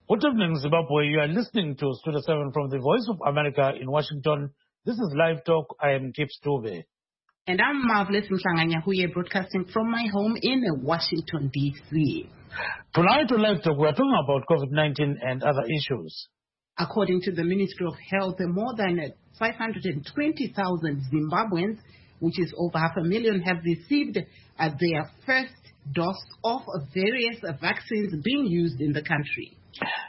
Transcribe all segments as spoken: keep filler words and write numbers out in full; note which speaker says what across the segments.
Speaker 1: Good evening, Zimbabwe. You are listening to Studio seven from the Voice of America in Washington. This is Live Talk. I am Gibbs Dube.
Speaker 2: And I'm Marvelous Mshanganyahuye, broadcasting from my home in Washington, D C
Speaker 1: Tonight on Live Talk, we are talking about COVID nineteen and other issues.
Speaker 2: According to the Ministry of Health, more than five hundred twenty thousand Zimbabweans, which is over half a million, have received uh, their first dose of various vaccines being used in the country.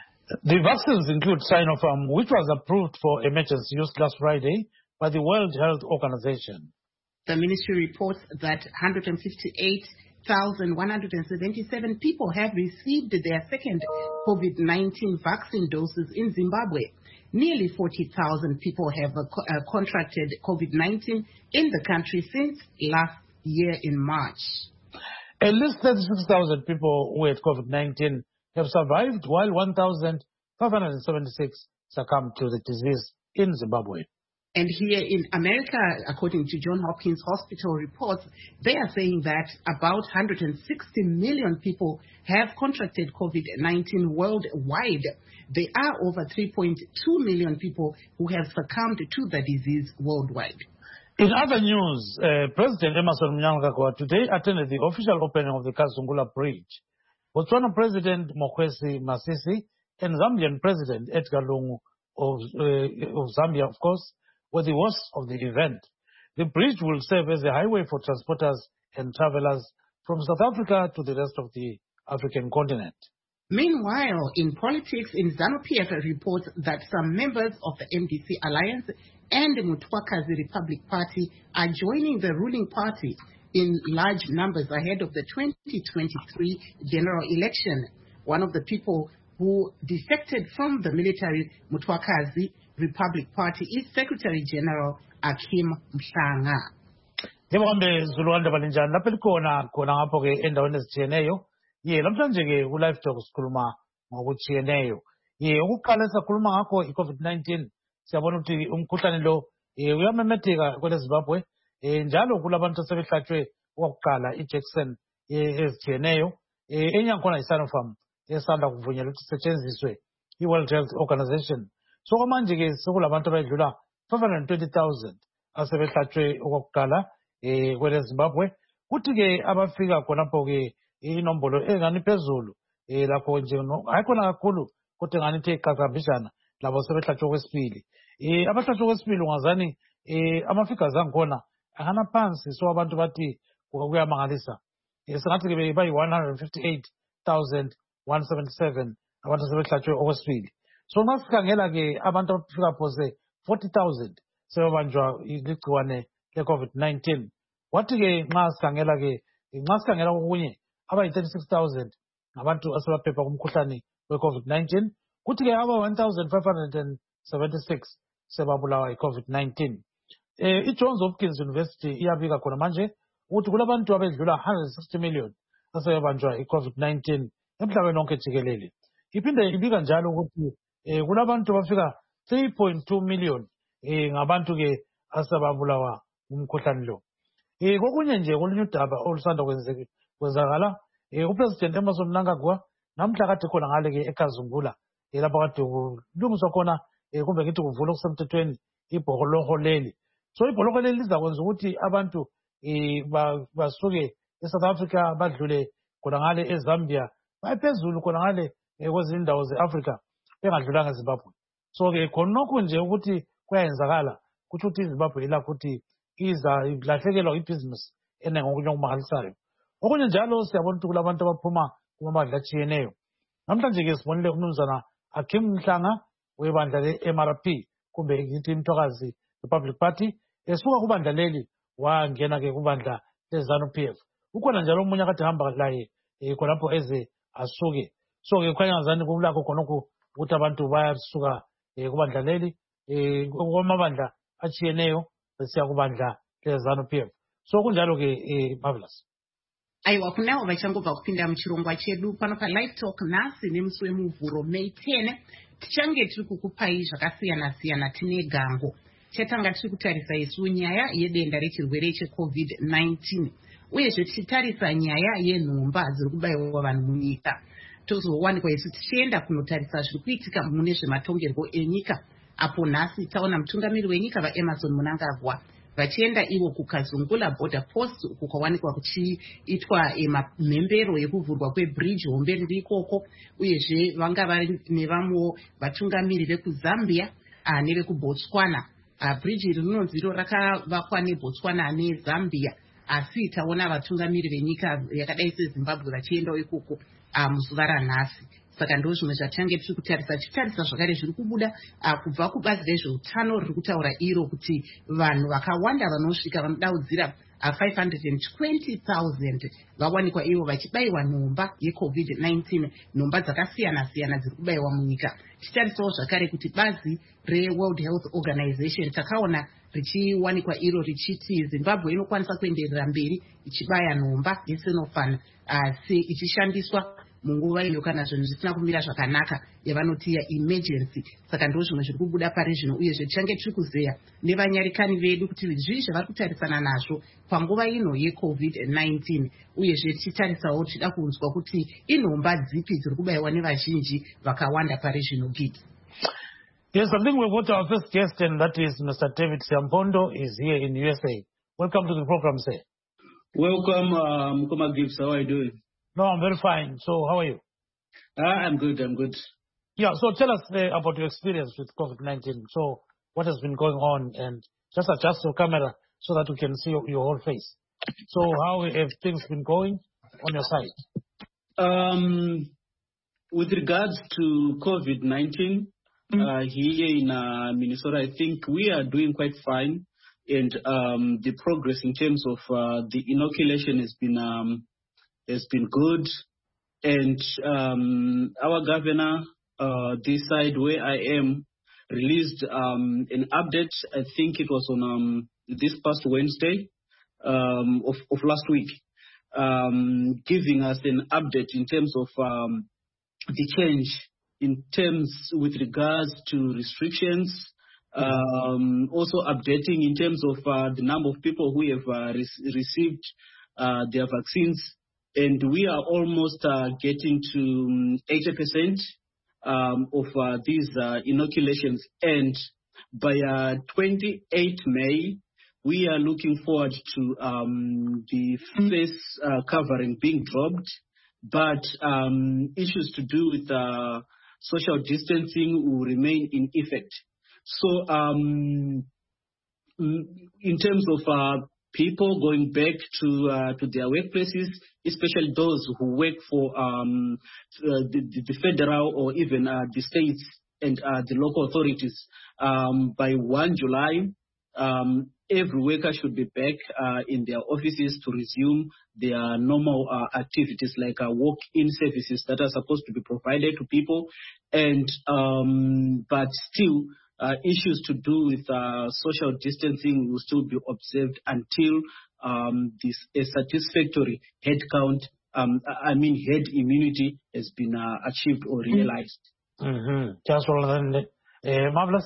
Speaker 1: The vaccines include Sinopharm, which was approved for emergency use last Friday by the World Health Organization.
Speaker 2: The ministry reports that one hundred fifty-eight thousand one hundred seventy-seven people have received their second COVID nineteen vaccine doses in Zimbabwe. Nearly forty thousand people have uh, co- uh, contracted COVID nineteen in the country since last year in March.
Speaker 1: At least thirty-six thousand people with COVID nineteen have survived, while one thousand five hundred seventy-six succumbed to the disease in Zimbabwe.
Speaker 2: And here in America, according to Johns Hopkins Hospital reports, they are saying that about one hundred sixty million people have contracted COVID nineteen worldwide. There are over three point two million people who have succumbed to the disease worldwide.
Speaker 1: In other news, uh, President Emmerson Mnangagwa today attended the official opening of the Kazungula Bridge. Botswana President Mokgweetsi Masisi and Zambian President Edgar Lungu of, uh, of Zambia, of course, were the hosts of the event. The bridge will serve as a highway for transporters and travelers from South Africa to the rest of the African continent.
Speaker 2: Meanwhile, in politics, in ZANU-P F reports that some members of the M D C Alliance and the Mutwakazi Republic Party are joining the ruling party in large numbers ahead of the twenty twenty-three general election. One of the people who defected from the military Mutwakazi Republic Party is Secretary General Akim Mhlanga.
Speaker 1: Ngihambe Zuluwanda balinjani lapho likhona khona ngapho ke endaweni ezitshiyeneyo. Ye namhlanje ke ku live talk sikhuluma ngokutshiyeneyo. Ye ukuqala sikhuluma ngakho iCovid nineteen. Siyabona ukuthi umkhuhlane lo uyamemetheka kwele Zimbabwe. Eh njalo kulabantu asebehlatshwe okokuqala iJackson ezitshiyeneyo. Eh enye yakhona iSinopharm esanda kuvunyelwa ukuthi isetshenziswe iWorld Health Organization. So manje ke sekulabantu abadlula five hundred twenty thousand asebehlatshwe okokuqala eh kwele Zimbabwe. Kuthi ke abafika khonapho ke inombolo engani phezulu eh lapho nje hayikhona kakhulu kodwa engani ithe qaqambishana labo sebehlatshwe kwesibili. Eh abahlatshwe kwesibili ungazani eh ama-figures angikhona angana phansi, so abantu bathi kuyamangalisa. Eh singathi ke bayi one hundred fifty-eight thousand one hundred seventy-seven abantu sebehlatshwe okwesibili. So masikhangela ke abantu abafika phose forty thousand sebebanjwa igciwane le-COVID nineteen. Wathi ke nxa sikhangela ke nxa sikhangela okunye abayi thirty-six thousand ngabantu asebaphepha kumkhuhlane we-COVID nineteen. Kuthi ke aba one thousand five hundred seventy-six sebabulawa yi-COVID nineteen. Eh iJohns Hopkins University iyabika khona manje ukuthi kulabantu abedlula one hundred sixty million asebebanjwa i-COVID nineteen emhlabeni wonke jikelele. Iphinde ibika njalo ukuthi eh kulabantu bafika three point two million eh ngabantu ke asebabulawa umkhuhlane lo. Eh kokunye nje kolunye udaba olusanda kwenzeka kwenzakala eh uPresident Emmerson Mnangagwa namhla kade khona ngale ke eKazungula eh lapho kade kulungiswa khona eh kumbe ngithi kuvula okusemthethweni ibhokoloko leli. So ibhokoloko leli lizakwenza ukuthi abantu eh basuke eSouth Africa badlule khona ngale eZambia bayiphezulu khona ngale kwezinye indawo ze-Africa bengadlulanga eZimbabwe. So ke khonokho nje ukuthi kuyenzakala kuthi ukuthi iZimbabwe ilakho ukuthi iza ilahlekelwa ibhizinisi enengi okunye okumangalisayo. Okunye njalo siyabona ukuthi kulabantu abaphuma kumabandla atshiyeneyo. Namhlanje ke sibonile umnumzana Akim Mhlanga webandla le-M R P kumbe ngithi iMthwakazi Republic Party esuka kubandla leli wangena ke kubandla le-ZANU-P F. Ukhona njalo omunye akade hamba laye khonapho eze asuke. So ke khanya ngazani kulakho khonokho ukuthi abantu bayasuka kubandla leli kwamabandla atshiyeneyo besiya kubandla le-ZANU-P F. So kunjalo ke Marvelous.
Speaker 2: Aiwa kunawo vachangobva kupinda muchirongwa chedu pano paLive Talk nhasi nemusi wemuvhuro May ten tichange tiri kukupai zvakasiyana siyana. Tine gango chatanga tiri kutarisa isu nyaya yedenda rechirwere cheCovid nineteen uyezve tichitarisa nyaya yenhomba dziri kubayiwa vanhu munyika. tozowanikwa isu tichienda kunotarisa zviri kuitika mune zvematongerwo enyika, apo nhasi taona mutungamiri wenyika vaEmmerson Mnangagwa vachienda ivo kukazungula border post uku kwawanikwa kuchiitwa mhembero yekuvhurwa kwebridge hombe riri ikoko, uyezve vanga vari nevamwewo vatungamiri vekuzambia nevekubotswana. Bridge iri rinonzi iro rakavakwa neBotswana neZambia, asi taona vatungamiri venyika yakadai seZimbabwe vachiendawo ikoko muzuva ranhasi. Saka ndo zvimwe zvatichange tiri kutarisa, tichitarisa zvakare zviri kubuda kubva kubazi rezveutano riri kutaura iro kuti vanhu vakawanda vanosvika vanodaudzira five hundred twenty thousand vawanikwa ivo vachibayiwa nhomba yecovid nineteen, nhomba dzakasiyana-siyana dziri kubayiwa munyika. Tichitarisawo zvakare kuti bazi reWorld Health Organization takaona richiwanikwa iro richiti Zimbabwe inokwanisa kuenderera mberi ichibaya nhomba yeSinopharm asi ichishandiswa munguva ino kana zvinhu zvisina kumira zvakanaka yavanoti emergency. Saka ndo zvimwe zviri kubuda pari zvino, uyezve tichange tiri kuzeya nevanyarikani vedu kuti zvii zvavari kutarisana nazvo panguva ino yecovid nineteen, uyezve tichitarisawo tichida kunzwa kuti inhomba dzipi dziri kubayiwa nevazhinji vakawanda pari zvino. Git.
Speaker 1: Yes, I think we've got our first guest, and that is Mister David Siampondo, is here in U S A. Welcome to the program, sir.
Speaker 3: Welcome, uh, Mukoma Gibbs. How are you doing?
Speaker 1: No, I'm very fine. So, how are you?
Speaker 3: Uh, I'm good, I'm good.
Speaker 1: Yeah, so tell us uh, about your experience with COVID nineteen. So, what has been going on? And just adjust your camera so that we can see your, your whole face. So, how have things been going on your side?
Speaker 3: Um, with regards to COVID nineteen, uh, here in uh, Minnesota, I think we are doing quite fine. And um, the progress in terms of uh, the inoculation has been um, has been good. And um, our governor, uh, this side where I am, released um, an update. I think it was on um, this past Wednesday um, of, of last week, um, giving us an update in terms of um, the change in terms with regards to restrictions, um, also updating in terms of uh, the number of people who have uh, re- received uh, their vaccines. And we are almost uh, getting to eighty percent um, of uh, these uh, inoculations. And by uh, twenty-eighth May, we are looking forward to um, the face uh, covering being dropped, but um, issues to do with uh, social distancing will remain in effect. So um, in terms of uh, people going back to uh, to their workplaces, especially those who work for um, uh, the, the federal or even uh, the states and uh, the local authorities, um, by first of July, um, every worker should be back uh, in their offices to resume their normal uh, activities like uh, walk-in services that are supposed to be provided to people. And um, but still, Uh, issues to do with uh, social distancing will still be observed until um, this a satisfactory head count, um, I mean head immunity, has been uh, achieved or realized.
Speaker 1: Mm-hmm. Just uh, Marvelous.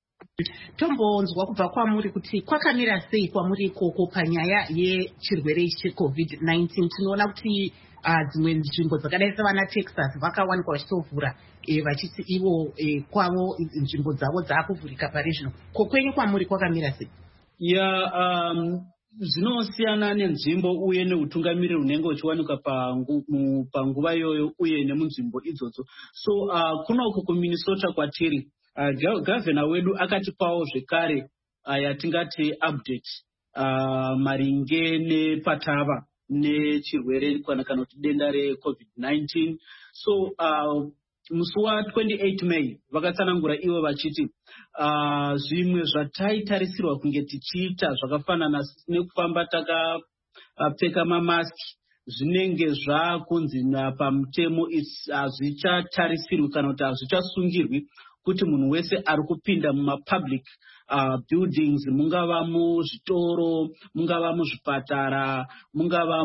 Speaker 2: Tombonzwa kubva kwamuri kuti kwakamira sei kwamuri ikoko panyaya yechirwere ichi checovid nineteen. Tinoona kuti dzimwe nzvimbo dzakadai sevana Texas vakawanikwa vachitovhura vachiti ivo kwavo nzvimbo dzavo dzaakuvhurika pari zvino. Kokwenyu kwamuri kwakamira sei?
Speaker 3: Ya um, zvinosiyana nenzvimbo uye neutungamiriri hunenge huchiwanikwa panguva iyoyo uye nemunzvimbo idzodzo. So uh, kuno uko kuMinnesota kwatiri, uh, gavhena wedu akatipawo zvekare uh, yatingati update uh, maringe nepatava nechirwere kana kana kuti denda recovid nineteen. So uh, musi wa-twenty-eighth May vakatsanangura ivo vachiti uh, zvimwe zvataitarisirwa kunge tichiita zvakafanana nekufamba takapfeka uh, mamaski zvinenge zvakunzi pamutemo hazvichatarisirwi kana kuti hazvichasungirwi kuti munhu wese ari kupinda mumapublic uh, buildings, mungava muzvitoro, mungava muzvipatara, mungava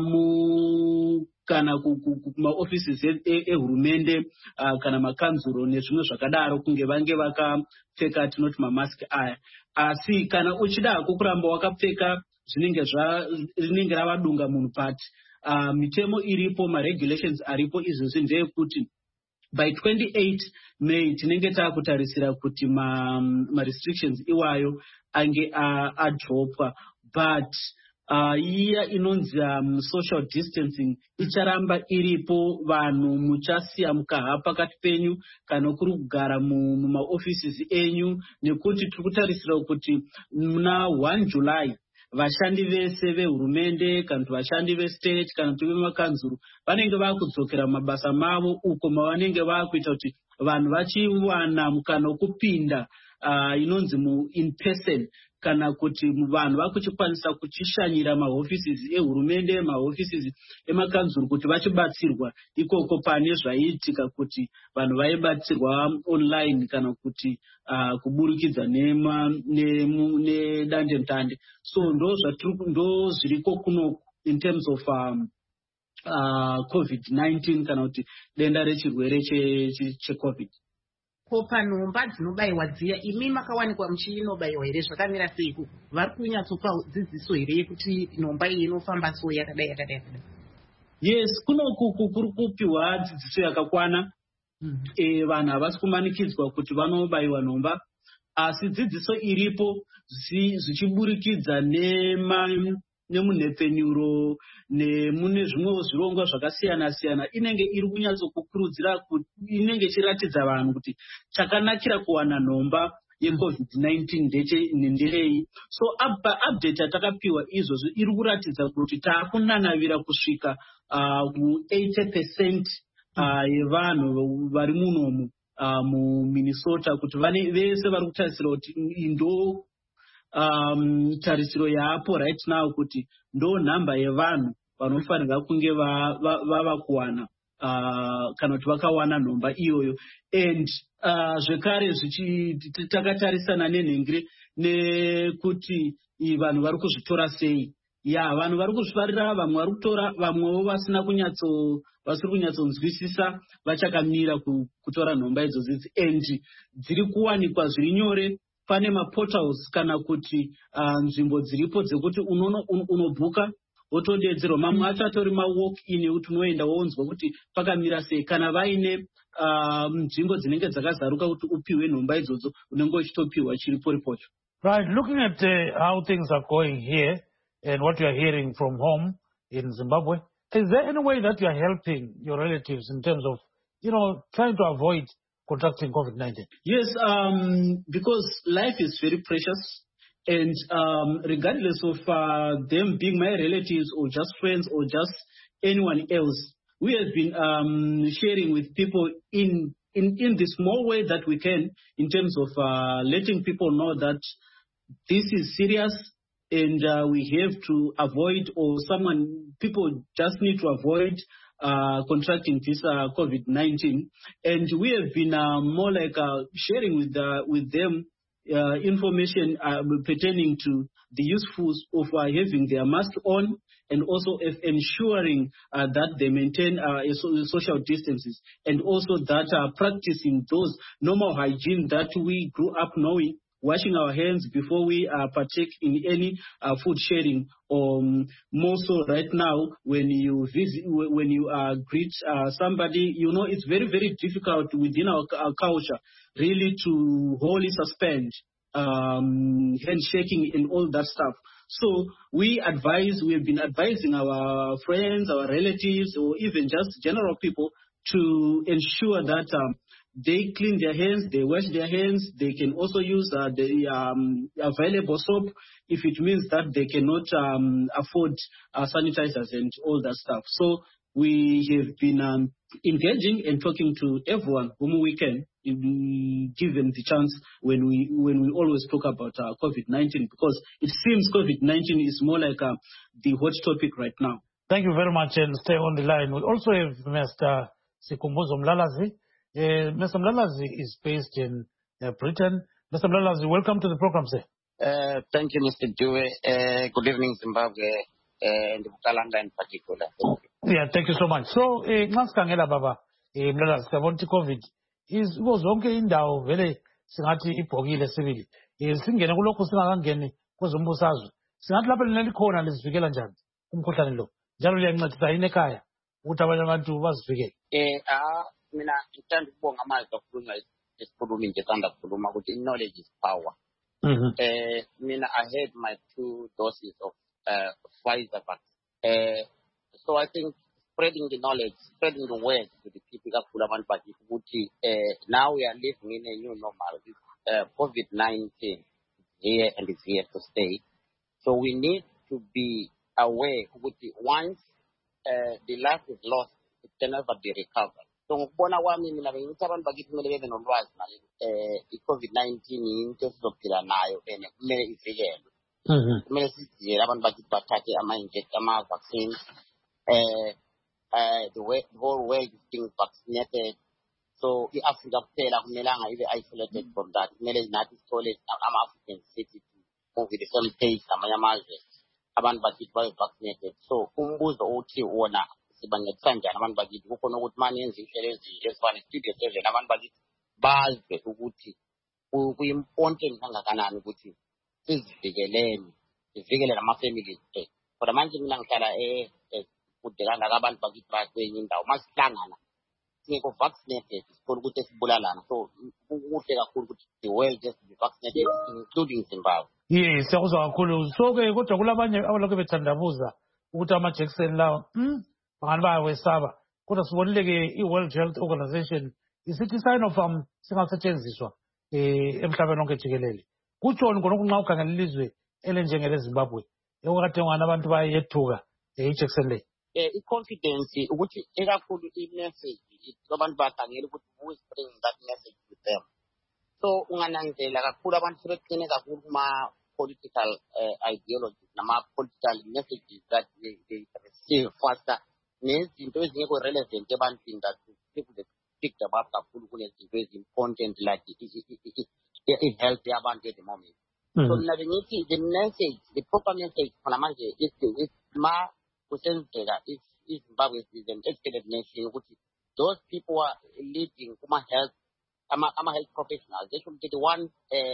Speaker 3: mu kana kumaoffices ehurumende uh, kana makanzuro nezvimwe zvakadaro kunge vange vakapfeka tinoti mamaski aya. Asi kana uchida kuramba wakapfeka zvinenge rinenge ravadunga munhu pati. Uh, mitemo iripo, maregulations aripo izvozvi ndeyekuti by twenty-eighth May tinenge takutarisira kuti ma, ma restrictions iwayo ange uh, adropwa, but Uh, iya inonzi um, social distancing icharamba iripo, vanhu muchasiya mukaha pakati penyu kana kuri kugara mumaoffices enyu, nekuti tiri kutarisira kuti muna first July vashandi vese vehurumende kana kuti vashandi vestate kana kuti vemakanzuru vanenge vakudzokera mabasa mavo, uko mavanenge vakuita kuti vanhu vachiwana mukana wokupinda uh, inonzi mu in person, kana kuti vanhu vakuchikwanisa kuchishanyira maoffices ehurumende, maoffices emakanzuru kuti vachibatsirwa ikoko pane zvaiitika kuti vanhu vaibatsirwa online kana kuti uh, kuburikidza nedandemutande. So ndo zvatiri ndo zviriko kuno in terms of um, uh, COVID nineteen kana kuti denda rechirwere cheCovid.
Speaker 2: Ko panomba dzinobayiwa dziya, imi makawanikwa muchinobayiwa here, zvakamira sei? Vari kunyatsopa dzidziso here kuti nomba iyi inofamba so yakadai yakadai yakadai?
Speaker 3: Yes, kunoku kuri kupiwa dzidziso yakakwana. Mm-hmm. E, vanhu havasi kumanikidzwa kuti vanobayiwa nomba, asi dzidziso iripo zvichiburikidza nema nemunhepfenyuro nemune zvimwewo zvirongwa zvakasiyana siyana, inenge iri kunyatsokukurudzira kuti inenge ichiratidza vanhu kuti chakanakira kuwana nhomba yeCovid nineteen nderei. So update yatakapiwa izvozvo iri kuratidza kuti taakunanavira kusvika mu uh, eighty percent uh, yevanhu vari munomu uh, muMinnesota kuti vane vese vari kutarisira kuti ndo um, tarisiro yaapo right now kuti ndo nhamba yevanhu vanofanirwa kunge vava kuwana uh, kana kuti vakawana nhomba iyoyo. And uh, zvekare takatarisana nenhengere nekuti vanhu vari kuzvitora sei. Ya, vanhu vari kuzvifarira, vamwe vari kutora, vamwewo vasina kunyatso vasiri kunyatsonzwisisa vachakamira kutora nhomba idzodzi, and dziri kuwanikwa zviri nyore. Pane maportals kana kuti uh, nzvimbo dziripo dzekuti unobhuka uno wotodedzerwa, mamwe acho atori mawalk in ekuti unoenda wounzwa kuti pakamira sei. Kana vaine uh, nzvimbo dzinenge dzakazaruka kuti upiwe nhomba idzodzo unenge uchitopiwa chiripo ripocho.
Speaker 1: Right, looking at uh, how things are going here and what you are hearing from home in Zimbabwe, is there any way that you are helping your relatives in terms of, you know, trying to avoid contracting COVID nineteen?
Speaker 3: Yes, um, because life is very precious, and um, regardless of uh, them being my relatives or just friends or just anyone else, we have been um, sharing with people in, in, in the small way that we can, in terms of uh, letting people know that this is serious, and uh, we have to avoid, or someone, people just need to avoid Uh, contracting this uh, COVID nineteen, and we have been uh, more like uh, sharing with uh, with them uh, information uh, pertaining to the usefulness of uh, having their mask on, and also if ensuring uh, that they maintain uh, social distances, and also that uh, practicing those normal hygiene that we grew up knowing. Washing our hands before we uh, partake in any uh, food sharing, or um, more so right now when you visit, when you uh, greet uh, somebody, you know, it's very, very difficult within our, our culture really to wholly suspend um, handshaking and all that stuff. So we advise, we have been advising our friends, our relatives, or even just general people to ensure that um, they clean their hands, they wash their hands. They can also use uh, the um, available soap if it means that they cannot um, afford uh, sanitizers and all that stuff. So we have been um, engaging and talking to everyone whom we can, given the chance, when we when we always talk about uh, COVID nineteen, because it seems COVID nineteen is more like uh, the hot topic right now.
Speaker 1: Thank you very much, and stay on the line. We also have Mister Sikhumbuzo Mlalazi. Uh, Mister Mlalazi is based in uh, Britain. Mister Mlalazi, welcome to the program, sir.
Speaker 4: Uh, thank you, Mister Dewey. Uh, good evening, Zimbabwe, uh, and Bukalanga in particular.
Speaker 1: Yeah, thank you so much. So, nasikhangela baba, Mlalazi, siyabona ukuthi COVID is zonke indawo vele singathi ibhokile sibili. Singene kulokho singakangeni kwezombusazwe. Singathi lapha lina likhona lizivikela njani umkhuhlane lo? Njalo liyancedisa yini ekhaya ukuthi abanye abantu bazivikele?
Speaker 4: Eh, ah mina ngithanda ukubonga amazwi akhulunywa esikhulumi nje sanda kukhuluma ukuthi knowledge is power.
Speaker 1: Mhm.
Speaker 4: Eh mina I had my two doses of uh, Pfizer vaccine. Uh, so I think spreading the knowledge, spreading the word to the people kakhulu abantu bakithi ukuthi uh, now we are living in a new normal. Uh, COVID nineteen is here and it's here to stay. So we need to be aware ukuthi once uh, the life is lost, it can never be recovered. So ngikubona kwami mina bengithi abantu bakithi kumele bebe nolwazi nayo eh i-COVID nineteen into esizophila nayo and kumele ivikelwe.
Speaker 1: Mhm.
Speaker 4: Kumele siziyele abantu bakithi bathathe ama-inject ama-vaccines. Uh, uh, the, way, the whole world is being vaccinated. So i-Africa kuphela kumelanga ibe isolated from that. Kumele nathi sithole ama-African cities move with the same pace amanye amazwe abantu bakithi babe vaccinated. So umbuzo uthi wona sibancedisa njani abantu bakithi kukhona ukuthi manje yenza ihlelo ezinje ezifana studio seven abantu bakithi bazwe ukuthi kuyi-important kangakanani ukuthi sizivikeleni sivikele nama-family ethu. Kodwa manje mina ngihlala kude kangaka abantu bakithi bakwenye indawo masihlangana singekho vaccinated sifuna ukuthi esibulalana. So kuhle kakhulu ukuthi the world just be vaccinated including Zimbabwe.
Speaker 1: Yes, siyakuzwa kakhulu. So-ke kodwa kulabanye abalokhu bethandabuza ukuthi amajekiseni lawa hmm bangani bayawesaba. Kodwa sibonile-ke i-World Health Organization isithi i-Sinopharm singasetshenziswa eh emhlabeni wonke jikelele. Kutshoni khona nxa ukhangela ilizwe elenjengele Zimbabwe ekade ngwana abantu bayethuka ijekiseni le.
Speaker 4: Eh i-confidence ukuthi ekakhulu i-message abantu bakhangela ukuthi who is bringing that message to them. So ungananzela kakhulu abantu sebeqine kakhulu kuma political uh, ideologies nama political messages that they, they receive faster nezinto ezingekho relevant ebantwini that people they pick them up kakhulu kunezinto ezi-important like i-health yabantu at the moment.
Speaker 1: Mm-hmm.
Speaker 4: So mina bengithi the message, the proper message khona manje is is ma kusenzeka if if Zimbabwe is an educated nation ukuthi those people are leading kuma health ama ama health professionals, they should be the one uh,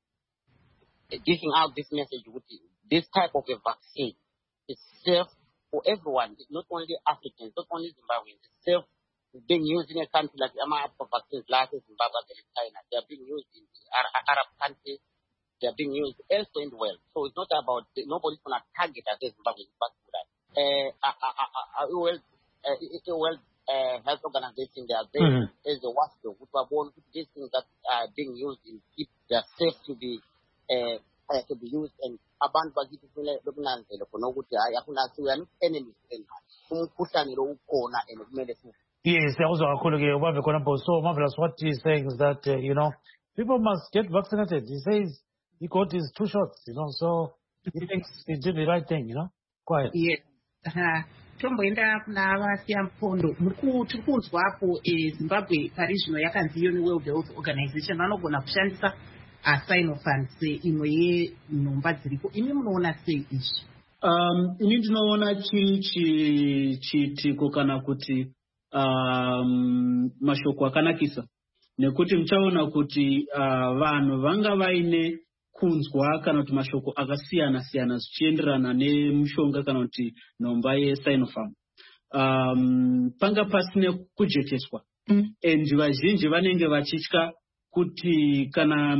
Speaker 4: giving out this message ukuthi this type of a vaccine is safe for everyone. It's not only Africans, not only Zimbabweans. It's safe. It's being used in a country like ama vaccines like Zimbabwe and China. They are being used in Arab countries. They are being used elsewhere in the world. So it's not about nobody's gonna target us as Zimbabwe. Uh, a world, a world uh, health organization, they are there mm-hmm. as the watchdog. These things that are being used in keep they are safe to be uh, uh, to be used and abantu bakithi kumele lokunanzela khona ukuthi hayi akuna siya enemies umkhuhlane lo ukhona and kumele sifu.
Speaker 1: Yes, siyakuzwa kakhulu ke ubambe khona bo. So Marvelous, what he is saying is that uh, you know people must get vaccinated. He says he got his two shots, you know, so he thinks he did the right thing, you know. Quiet.
Speaker 2: Yes. Uh, tomboenda kuna vasiyampondo mukuti kunzwapo eZimbabwe parizvino yakanzi yoni World Health Organization vanogona kushandisa Sinopharm imwe yenhomba dziripo. Imi munoona sei izvi?
Speaker 3: Um, ini ndinoona chiri chiitiko kana kuti um, mashoko akanakisa nekuti muchaona kuti uh, vanhu vanga vaine kunzwa kana kuti mashoko akasiyana siyana zvichienderana nemushonga kana kuti nhomba yeSinopharm. Um, panga pasine kujeteswa mm. and vazhinji vanenge vachitya kuti kana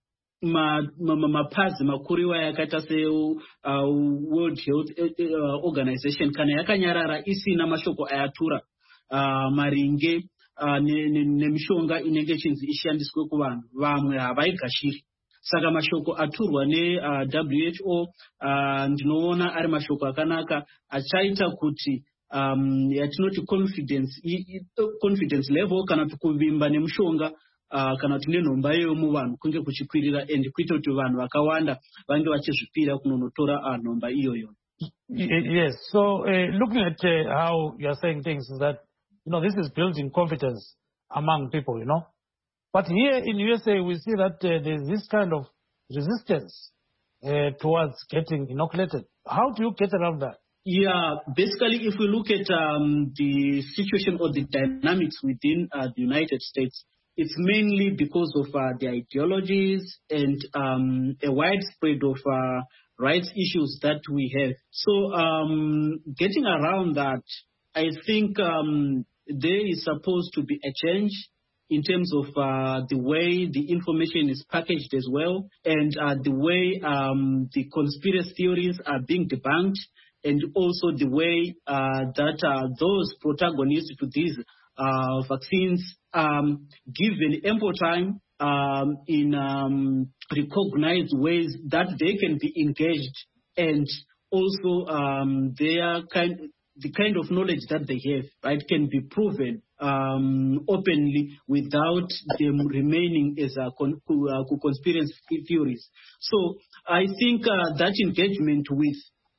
Speaker 3: mapazi makuru iwaya yakaita se World Health Organization kana yakanyarara isina mashoko ayatura uh, maringe uh, nemishonga inenge chinzi ishandiswe kuvanhu vamwe havaigashiri. Saka mashoko aturwa ne uh, W H O uh, ndinoona ari mashoko akanaka achaita kuti um, yatinoti confidence i, i, confidence level kana tukuvimba nemushonga uh, kana kuti nenhomba iyoyo muvanhu kunge kuchikwirira and kuita kuti vanhu vakawanda vange vachizvipira kunonotora uh, nhomba iyoyo.
Speaker 1: Yes, so uh, looking at uh, how you are saying things is that you know this is building confidence among people, you know. But here in U S A, we see that uh, there's this kind of resistance uh, towards getting inoculated. How do you get around that?
Speaker 3: Yeah, basically, if we look at um, the situation or the dynamics within uh, the United States, it's mainly because of uh, the ideologies and um, a widespread of uh, rights issues that we have. So um, getting around that, I think um, there is supposed to be a change in terms of uh, the way the information is packaged as well, and uh, the way um, the conspiracy theories are being debunked, and also the way uh, that uh, those protagonists to these uh, vaccines um, given ample time um, in um, recognized ways that they can be engaged, and also um, their kind the kind of knowledge that they have, right, can be proven um, openly without them remaining as a con- uh, conspiracy theories. So I think uh, that engagement with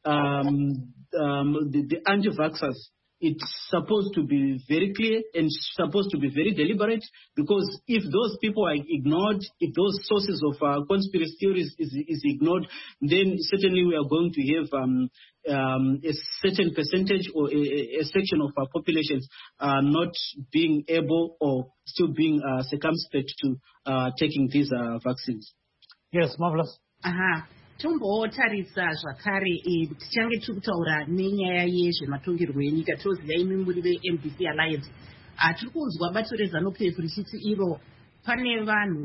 Speaker 3: um, um, the, the anti-vaxxers, it's supposed to be very clear and supposed to be very deliberate, because if those people are ignored, if those sources of uh, conspiracy theories is, is ignored, then certainly we are going to have um, um, a certain percentage or a, a section of our populations uh, not being able or still being uh, circumspect to uh, taking these uh, vaccines.
Speaker 1: Yes, marvelous.
Speaker 2: Aha. Tombotarisa zvakare tichange tiri kutaura nenyaya yezvematongerwo enyika toziva imi muri ve-M D C Alliance tiri kunzwa bato reZANU P F richiti iro pane vanhu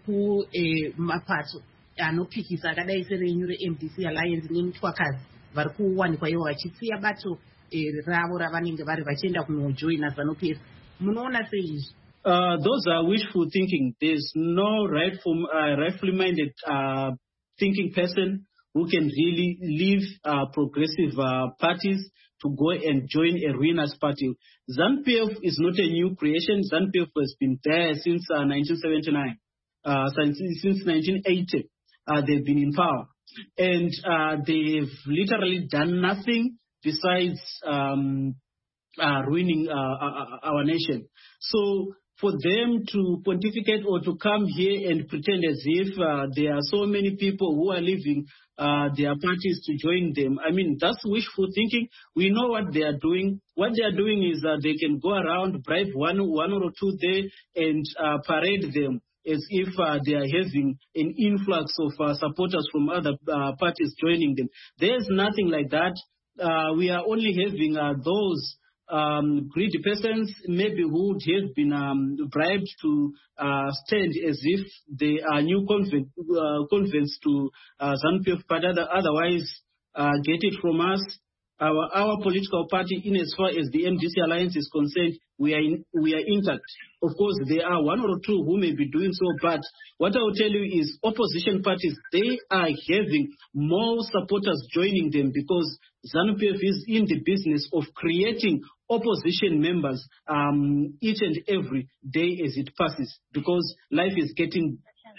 Speaker 2: vekumapato anopikisa akadai serenyu re-M D C Alliance nemutwakazi vari kuwanikwa ivo vachitsiya bato ravo ravanenge vari vachienda kunojoina ZANU P F. Munoona sei izvi?
Speaker 3: Uh, those are wishful thinking. There's no rightful, uh, rightfully minded uh, thinking person who can really leave uh, progressive uh, parties to go and join a ruinous party. ZANU P F is not a new creation. ZANU P F has been there since uh, nineteen seventy-nine, uh, since, since nineteen eighty. Uh, they've been in power, and uh, they've literally done nothing besides um, uh, ruining uh, our nation. So for them to pontificate or to come here and pretend as if uh, there are so many people who are leaving uh, their parties to join them, I mean, that's wishful thinking. We know what they are doing. What they are doing is that uh, they can go around, bribe one, one or two there and uh, parade them as if uh, they are having an influx of uh, supporters from other uh, parties joining them. There's nothing like that. Uh, we are only having uh, those Um, greedy persons, maybe who would have been um, bribed to uh, stand as if they are new convent, uh, converts to uh, ZANU P F, but other, otherwise uh, get it from us. Our, our political party, in as far as the M D C Alliance is concerned, we are in, we are intact. Of course, there are one or two who may be doing so, but what I will tell you is opposition parties, they are having more supporters joining them because ZANU P F is in the business of creating opposition members um, each and every day as it passes, because life is getting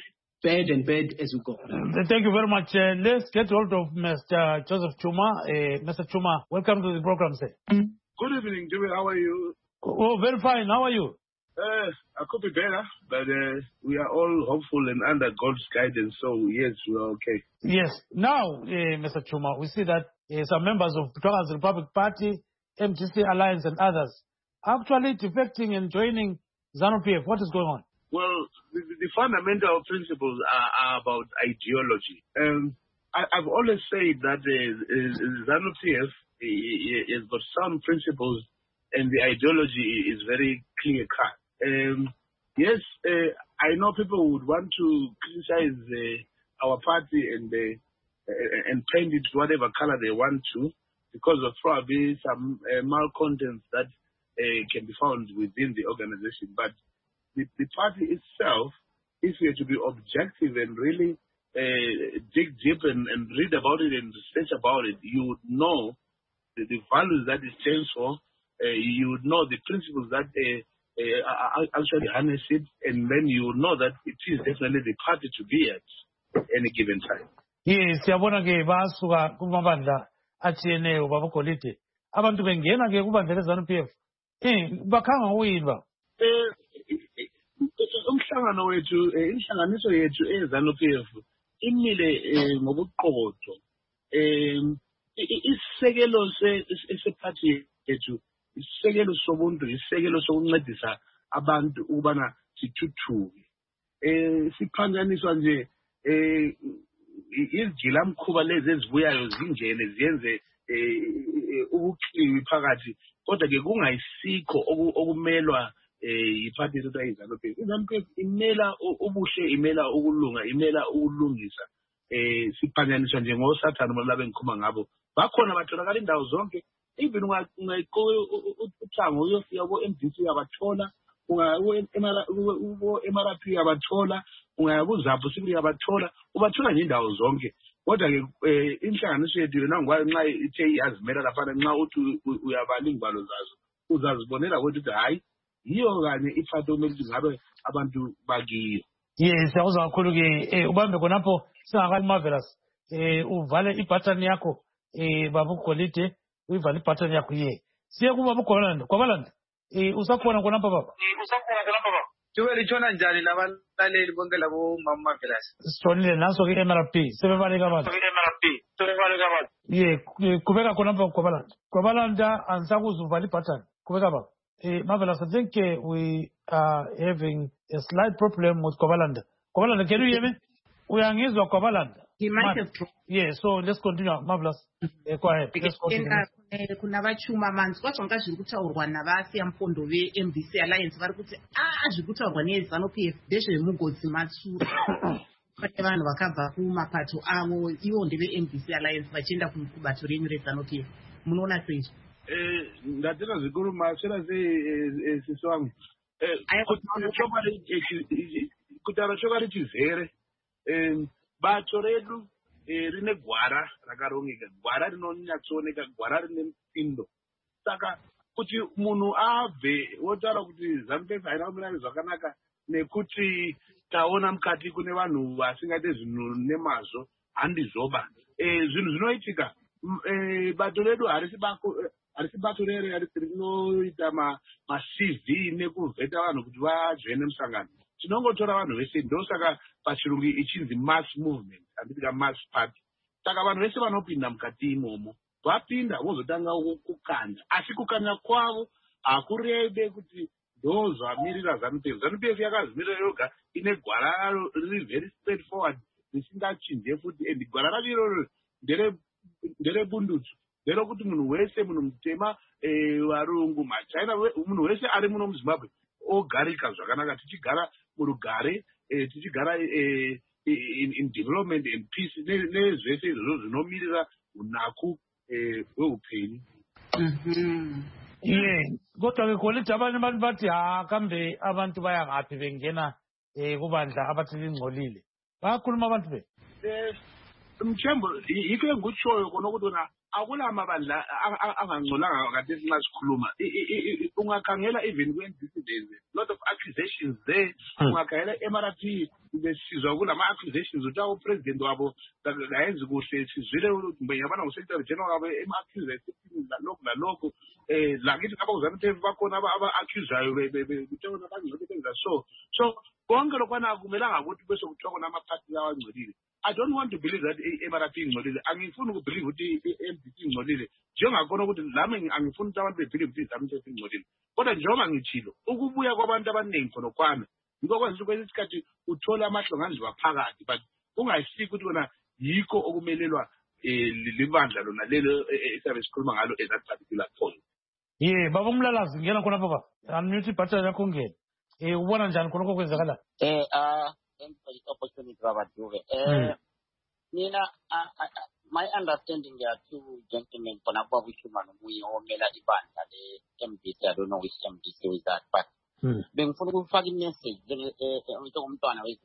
Speaker 3: bad and bad as we go.
Speaker 1: Thank you very much. Uh, let's get hold of Mister Joseph Chuma. Uh, Mister Chuma, welcome to the program, sir.
Speaker 5: Good evening, Jimmy. How are you?
Speaker 1: Oh, very fine. How are you?
Speaker 5: Uh, I could be better, but uh, we are all hopeful and under God's guidance, so yes, we are okay.
Speaker 1: Yes. Now, uh, Mister Chuma, we see that uh, some members of Mutwakazi Republic Party, M D C Alliance and others actually defecting and joining ZANU P F. What is going on?
Speaker 5: Well, the, the fundamental principles are, are about ideology. Um, I, I've always said that uh, ZANU P F has got some principles and the ideology is very clear-cut. Um, yes, uh, I know people would want to criticize uh, our party and uh, and paint it whatever color they want to, because of probably some uh, malcontents that uh, can be found within the organization. But the, the party itself, if you are to be objective and really uh, dig deep and, and read about it and research about it, you would know the, the values that it stands for. Uh, you would know the principles that uh, uh, actually harness it, and then you would know that it is definitely the party to be at any given time.
Speaker 1: Yes, siyabona ke basuka kumabandla atshiyeneyo babagolide abantu bengena ke kubandla leZANU P F eh bakhanga uyini ba
Speaker 5: eh umhlangano wethu inhlanganiso yethu eZANU P F imile ngobuqotho eh isisekelo separty yethu isisekelo sobuntu isisekelo sokuncedisa abantu ukubana sithuthuke eh siphanjaniswa nje eh izigilamkhuba lezi ezibuyayo zingene ziyenze ubuqili phakathi kodwa ke kungayisikho okumelwa eh iphathi yethu ayizalo P F. izanu P F imela ubuhle, imela ukulunga, imela ukulungisa. Eh siphanyaniswa nje ngosathana bona bengikhuma ngabo. Bakhona batholakala indawo zonke. Even ungayiko uthango uyofika ko M D C yabathola, ungayo M R P yabathola, ungayakuzapho sibili yabathola, ubathola nje indawo zonke. Kodwa ke inhlanganiso yethu yona ngwayo nxa ithe iyazimela lapha nxa uthi uyabala ingwalo zazo uzazibonela ukuthi hayi yiyo kanye iphathi okumele ngabe abantu bakiyo.
Speaker 1: Yes, siyakuzwa kakhulu ke eh ubambe khonapho singakali Marvelous eh uvale ibutton yakho eh babu Golide uyivale ibutton yakho ye siye kuba bukhona kwabalanda eh usakhona khonapha baba
Speaker 6: eh usakhona khonapha baba Jobe litshona njani labalaleli bonke labo Mama Marvelous?
Speaker 1: Sithonile naso ke M R P sebebaleka abantu
Speaker 6: ke M R P sebebaleka abantu
Speaker 1: ye kubeka khonapha kwabalanda kwabalanda angisakuza uvale ibutton kubeka baba. Uh, Marvelous, I think uh, we are having a slight problem with Kobalanda. Kobalanda, can you hear me? We are engaged with Kobalanda.
Speaker 2: He might have.
Speaker 1: Yeah, so let's continue. Marvelous. Uh, go ahead. Let's continue.
Speaker 2: Kuna vachuma manzi kwachonga zviri kutaurwa navasiya mpondo ve-M D C Alliance vari kuti ah zviri kutaurwa neZanu P F ndezvemugodzi matsuro. Pane vanhu vakabva kumapato avo ivo ndeve-M D C Alliance vachienda kubato renyu reZanu P F. Munoona seizvo?
Speaker 5: Eh ndatenda zvikuru masera se sisi wangu eh kutaura chokwadi chizere eh bato redu rine gwara rakarongeka, gwara rinonyatsooneka, gwara rine mpindo. Saka kuti munhu abve wotaura kuti ZANU P F haina kumira zvakanaka nekuti taona mukati kune vanhu vasingaite zvinhu nemazvo handizoba. Eh zvinhu zvinoitika bato redu harisi bako harisi bato rere rinoita ma-C V nekuvheta vanhu kuti vajoine musangano. Tinongotora vanhu vese, ndosaka pachirungu ichinzi mass movement, handitika mass party. Saka vanhu vese vanopinda mukati imomo, vapinda vozotanga kukanda. Asi kukanya kwavo hakurebe kuti ndo zvamirira ZANU P F. ZANU P F yakazvimirira yoga, ine gwara raro riri very straightforward, risingachinje futi, and gwara raro iroro ndere bundutsu. Lero kuti munhu wese, munhu mutema, varungu, machina, munhu wese ari muno muZimbabwe ogarika zvakanaka, tichigara murugare, tichigara in development and peace, nezvese izvozvo zvinomirira unaku hweupenyu.
Speaker 1: Ye kodwa ke Golide abanye abantu bathi hakambe abantu baya ngaphi bengena kubandla abathi lingcolile. Bayakhuluma abantu be
Speaker 5: Mthembu yike ngutshoyo kona ukuthi na akula amabandla angangcolanga kade sinxa sikhuluma. Ungakhangela even when this is a lot of accusations there. Ungakhangela M R P besizwa kulama accusations uthi u president wabo akayenzi kuhle, sizwile ukuthi ngiyabana u secretary general wabo em accuse lokho nalokho eh lakithi abakuzana ukuthi bakhona aba accusayo betshona bangcwele benza so so konke lokwana akumelanga ukuthi bese kuthiwa kona ama party lawa angcolile. I don't want to believe that M R P ingcolile. Angifuni ukubelieve ukuthi M D C ingcolile. Njengakona ukuthi lami angifuni ukuthi abantu bebelieve ukuthi ZANU P F ingcolile. Kodwa njengoba ngitshilo ukubuya kwabantu abaningi khona kwana ngikho kwenza ukuthi isikhathi uthola amahlonganzwa phakathi, but ungayisiki ukuthi wona yikho okumelelwa libandla lona lelo esabe sikhuluma ngalo at that particular point.
Speaker 1: Yeah, baba umlalazi ngena khona baba. Unmute ibutton yakho ngene. Eh ubona njani khona okwenzakala?
Speaker 4: Eh ah thank you for the opportunity, Baba Dube. Uh, Nina, uh, uh, my understanding there are two gentlemen, Konapa Wishuman, we omela Ibanda, the M D C, I don't know which M D C is that, but being full of fucking message, we don't know whether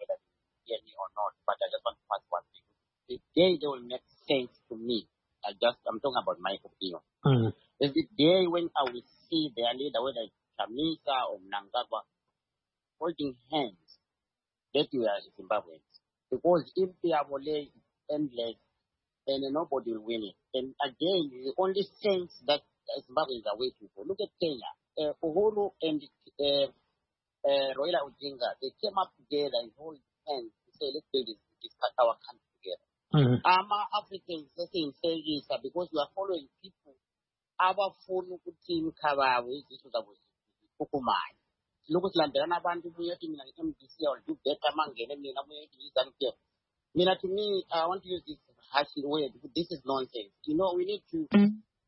Speaker 4: it's or not, but I just want to pass one thing. The day they will make sense to me, I just, I'm talking about my opinion. Mm. Is the day when I will see their leader, whether it's Chamisa or Mnangagwa, holding hands, that we are Zimbabweans. Because if they are endless, then nobody will win it. And again, the only sense that Zimbabweans are waiting for. Look at Kenya. Uh, Uhuru and uh, uh, Raila Odinga, they came up together and hold hands to say, let's build this, this our country together. Mm-hmm. Um, Africans, let's say in Serbia, because we are following people, our phone team cover with this was Kukumai. Look at London, abantu buyethi mina M D C will do better mangene mina buyethi ZANU P F. Mina to me, I want to use this harsh word. This is nonsense. You know, we need to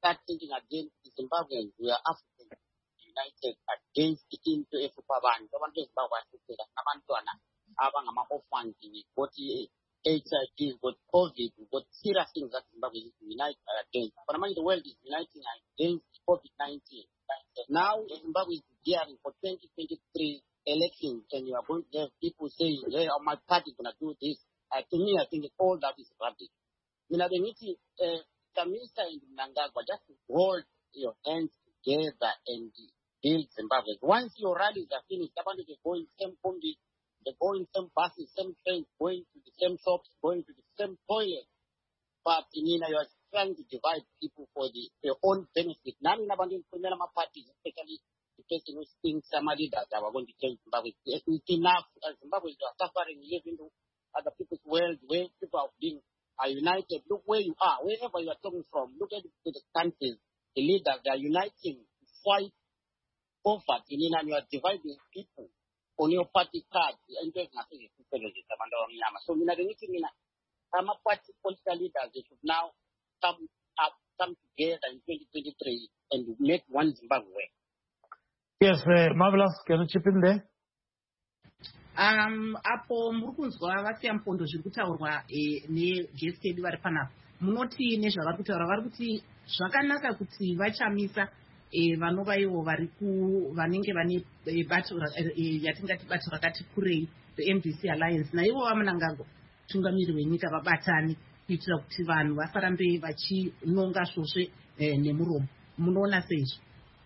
Speaker 4: start thinking again, Zimbabweans, we are Africans united against into Efupaban. The one thing about Abantwana, Abangama orphans, we got H I V, we got COVID, we got serious things that Zimbabwe is united against. But among the world is uniting against COVID nineteen. Now Zimbabwe is gearing for twenty twenty-three elections, and you are going to have people saying, hey, my party is going to do this. Uh, to me, I think all that is rubbish. You know, the meeting, uh, the minister in Mnangagwa, just hold your hands together and build Zimbabwe. Once your rallies are finished, they go in same combi, they go in same buses, same trains, going to the same shops, going to the same toilet. But you know, you are trying to divide people for the, their own benefit. Now, in the parties, especially the person who thinks somebody that they are going to change Zimbabwe. It's enough. Zimbabwe is suffering, living in other people's world where people are being are united. Look where you are, wherever you are coming from. Look at the countries, the leaders, they are uniting to fight poverty. You know, you are dividing people on your party card. So, you know, the meeting, some party political leaders, they should now come up, come together in twenty twenty-three and make one Zimbabwe.
Speaker 1: Yes, uh, Marvelous, can you chip in there?
Speaker 2: Um, apo muri kunzwa vasiya mupondo zviri kutaurwa neguest edu vari panapa, munoti nezvavari kutaura vari kuti zvakanaka kuti vachamisa vanova ivo vari vanenge vane bato yatingati bato rakati kurei the M D C Alliance, naivo vaMnangagwa tungamiri wenyika vabatani kuitira kuti vanhu vasarambe vachinonga svosve nemuromo. Munoona seizvo?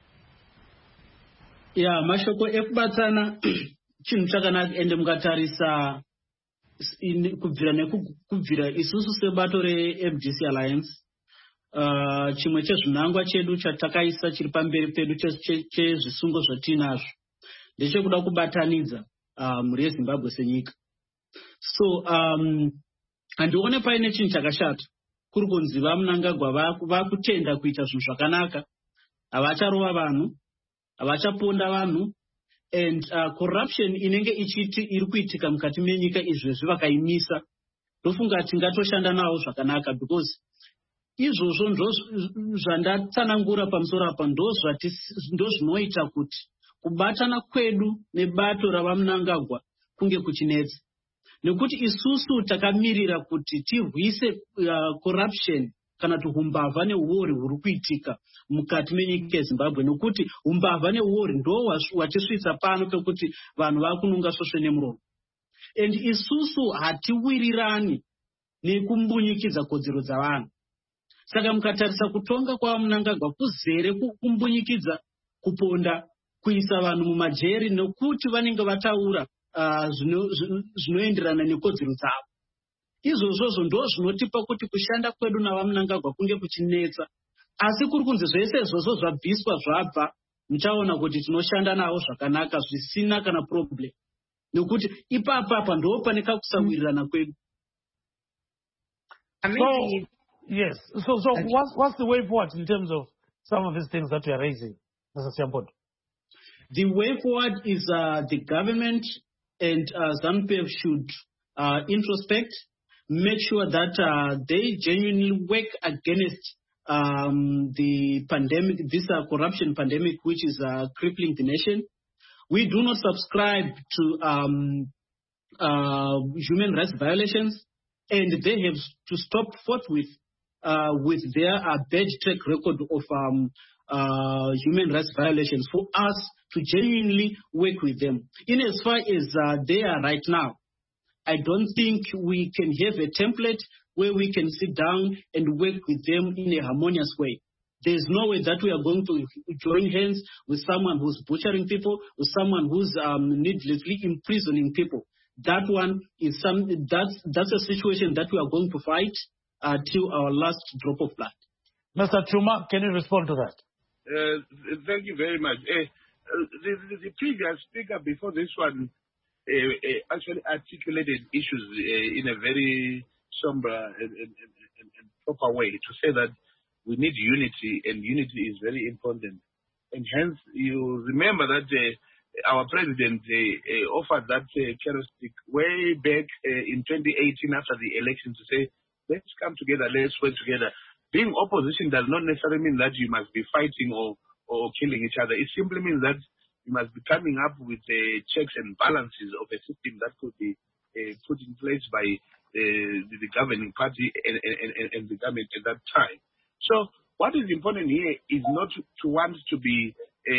Speaker 3: Ya mashoko ekubatsana chinhu chakanaka ende mukatarisa kubvira nekubvira isusu sebato re-M D C Alliance, uh, chimwe chezvinangwa chedu chatakaisa chiri pamberi pedu chezvisungo zvatinazvo ndechekuda kubatanidza uh, mhuri yeZimbabwe senyika. So um, handione paine chinhu chakashata kuri kunzi vaMnangagwa vakutenda kuita zvinhu zvakanaka, havacharova vanhu, havachaponda vanhu, and uh, corruption inenge ichiti iri kuitika mukati menyika izvezvi vakaimisa, ndofunga tingatoshanda navo zvakanaka, because izvozvo ndo zvandatsanangura pamusoro apa ndo zvinoita kuti kubatana kwedu nebato ravaMnangagwa kunge kuchinetsa, nekuti isusu takamirira kuti tirwise uh, corruption kana kuti umbavha neuori huri kuitika mukati menyika yeZimbabwe, nekuti umbavha neuori ndo watisvitsa pano pekuti vanhu vakununga svosve nemuromo. And isusu hatiwirirani nekumbunyikidza kodzero dzavanhu. Saka mukatarisa kutonga kwaMnangagwa kuzere kumbunyikidza, kuponda, kuisa vanhu mumajeri nekuti vanenge vataura uh, zvinoenderana nekodzero dzavo. Izvozvo ndo zvinotipa kuti kushanda kwedu navaMnangagwa kunge kuchinetsa. Asi kuri kunzi zvese izvozvo zvabviswa zvabva, muchaona kuti tinoshanda navo zvakanaka zvisina kana problem, nekuti ipapapa ndo pane kakusawirirana kwedu.
Speaker 1: So, yes, so so what's, what's the way forward in terms of some of these things that we are raising, Mister Siyampondo?
Speaker 3: The way forward is uh, the government and uh, ZANU-P F should uh, introspect, make sure that uh, they genuinely work against um, the pandemic, this uh, corruption pandemic, which is uh, crippling the nation. We do not subscribe to um, uh, human rights violations, and they have to stop forthwith uh, with their uh, bad track record of um, uh, human rights violations for us to genuinely work with them. In as far as uh, they are right now, I don't think we can have a template where we can sit down and work with them in a harmonious way. There's no way that we are going to join hands with someone who's butchering people, with someone who's um, needlessly imprisoning people. That one is some. That's that's a situation that we are going to fight uh, till our last drop of blood.
Speaker 1: Mister Chuma, can you respond to that?
Speaker 5: Uh, thank you very much. Uh, the, the, the previous speaker before this one Uh, uh, actually articulated issues uh, in a very somber and, and, and, and proper way to say that we need unity, and unity is very important. And hence, you remember that uh, our president uh, uh, offered that uh, characteristic way back uh, in twenty eighteen after the election to say, let's come together, let's work together. being opposition does not necessarily mean that you must be fighting or, or killing each other. It simply means that you must be coming up with the checks and balances of a system that could be uh, put in place by uh, the, the governing party and, and, and, and the government at that time. So what is important here is not to, to want to be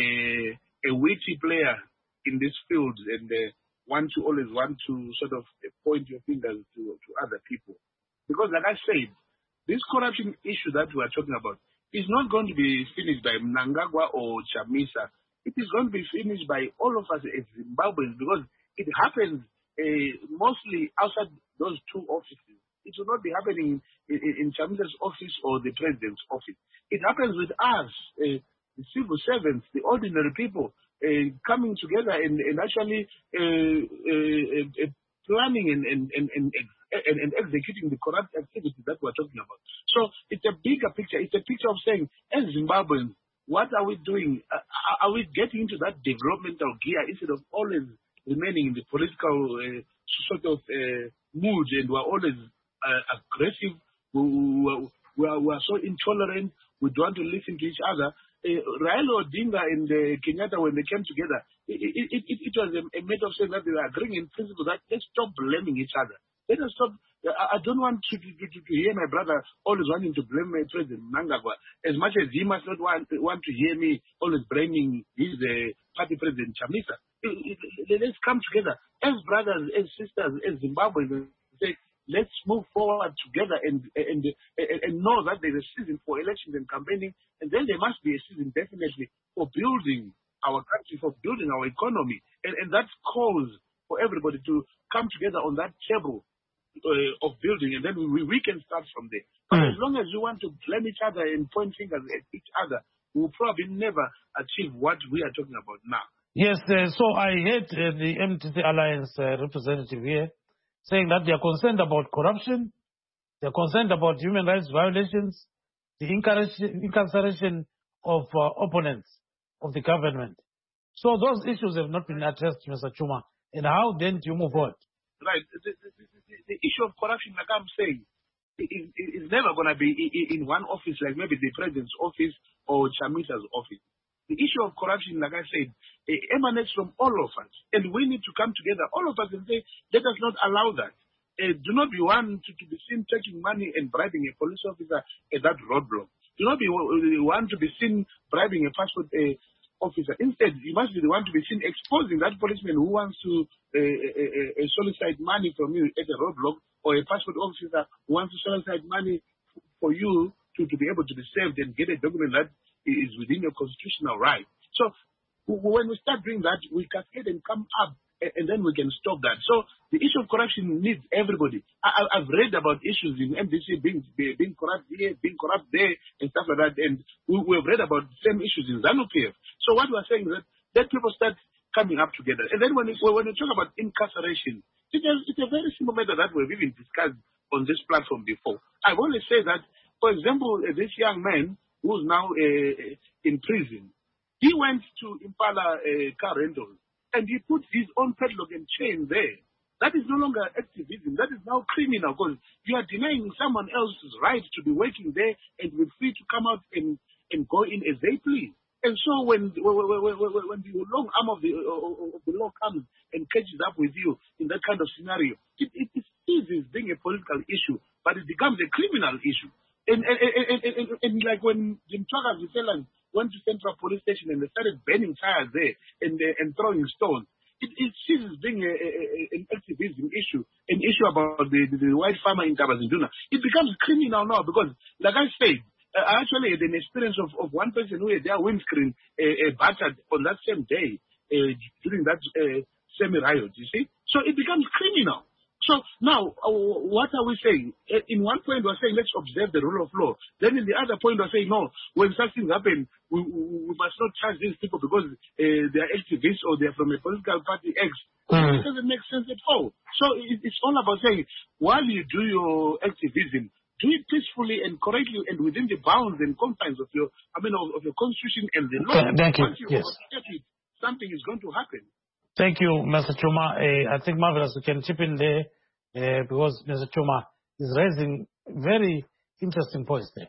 Speaker 5: a, a witty player in this field and uh, want to always want to sort of point your fingers to, to other people. Because like I said, this corruption issue that we are talking about is not going to be finished by Mnangagwa or Chamisa. It is going to be finished by all of us as Zimbabweans because it happens uh, mostly outside those two offices. It will not be happening in, in, in Chamisa's office or the president's office. It happens with us, uh, the civil servants, the ordinary people, uh, coming together and, and actually uh, uh, uh, planning and, and, and, and, and, and executing the corrupt activities that we're talking about. So it's a bigger picture. It's a picture of saying, as Zimbabweans, what are we doing? Uh, are we getting into that developmental gear instead of always remaining in the political uh, sort of uh, mood and we're always uh, aggressive, we, we, are, we are so intolerant, we don't want to listen to each other. Uh, Raila Odinga and uh, Kenyatta, when they came together, it, it, it, it was a, a matter of saying that they were agreeing in principle that let's stop blaming each other. Let us stop. I, I don't want to, to, to, to hear my brother always wanting to blame my President Mnangagwa, as much as he must not want, want to hear me always blaming his uh, party president Chamisa. Let's come together as brothers, as sisters, as Zimbabweans, and say, let's move forward together and, and, and, and know that there's a season for elections and campaigning, and then there must be a season definitely for building our country, for building our economy. And, and that calls for everybody to come together on that table uh, of building, and then we, we can start from there. But mm. as long as you want to blame each other and point fingers at each other, we will probably never achieve what we are talking about now.
Speaker 1: Yes, uh, so I heard uh, the M T C Alliance uh, representative here saying that they are concerned about corruption, they are concerned about human rights violations, the incarceration of uh, opponents of the government. So those issues have not been addressed, Mister Chuma. And how then do you move on?
Speaker 5: Right. The, the, the, the issue of corruption, like I'm saying, is, is never going to be in one office, like maybe the president's office or Chamisa's office. The issue of corruption, like I said, it emanates from all of us. And we need to come together, all of us, and say, let us not allow that. Uh, do not be one to, to be seen taking money and bribing a police officer at that roadblock. Do not be one to be seen bribing a passport uh, officer. Instead, you must be the one to be seen exposing that policeman who wants to uh, uh, uh, solicit money from you at a roadblock, or a passport officer who wants to solicit money for you to, to be able to be saved and get a document that is within your constitutional right. So when we start doing that, we cascade and come up, and then we can stop that. So the issue of corruption needs everybody. I, I've read about issues in M D C being being corrupt here, being corrupt there, and stuff like that. And we, we've read about the same issues in ZANU P F. So what we're saying is that let people start coming up together. And then when we, when we talk about incarceration, it's a, it's a very simple matter that we've even discussed on this platform before. I've always said that, for example, this young man who's now uh, in prison, he went to Impala uh, car rental and he put his own padlock and chain there. That is no longer activism. That is now criminal because you are denying someone else's right to be working there and be free to come out and, and go in as they please. And so when when, when, when the long arm of the, of the law comes and catches up with you in that kind of scenario, it, it, it ceases being a political issue, but it becomes a criminal issue. And, and, and, and, and, and like when Jim Chaka Ziselan went to Central Police Station and they started burning tires there and, uh, and throwing stones, it, it ceases being a, a, a, an activism issue, an issue about the, the, the white farmer in Tabazinduna. It becomes criminal now because, like I said, uh, I actually had an experience of, of one person who had their windscreen uh, uh, battered on that same day uh, during that uh, semi-riot, you see? So it becomes criminal. So now, uh, what are we saying? Uh, in one point, we're saying let's observe the rule of law. Then in the other point, we're saying no, when such things happen, we, we, we must not charge these people because uh, they are activists or they are from a political party X. Mm. It doesn't make sense at all. So it, it's all about saying, while you do your activism, do it peacefully and correctly and within the bounds and confines of your, I mean, of, of your constitution and the law.
Speaker 1: Uh, thank you.
Speaker 5: Once you
Speaker 1: yes.
Speaker 5: it, something is going to happen.
Speaker 1: Thank you, Mister Chuma. Uh, I think Marvelous we can chip in there uh, because Mister Chuma is raising very interesting points there.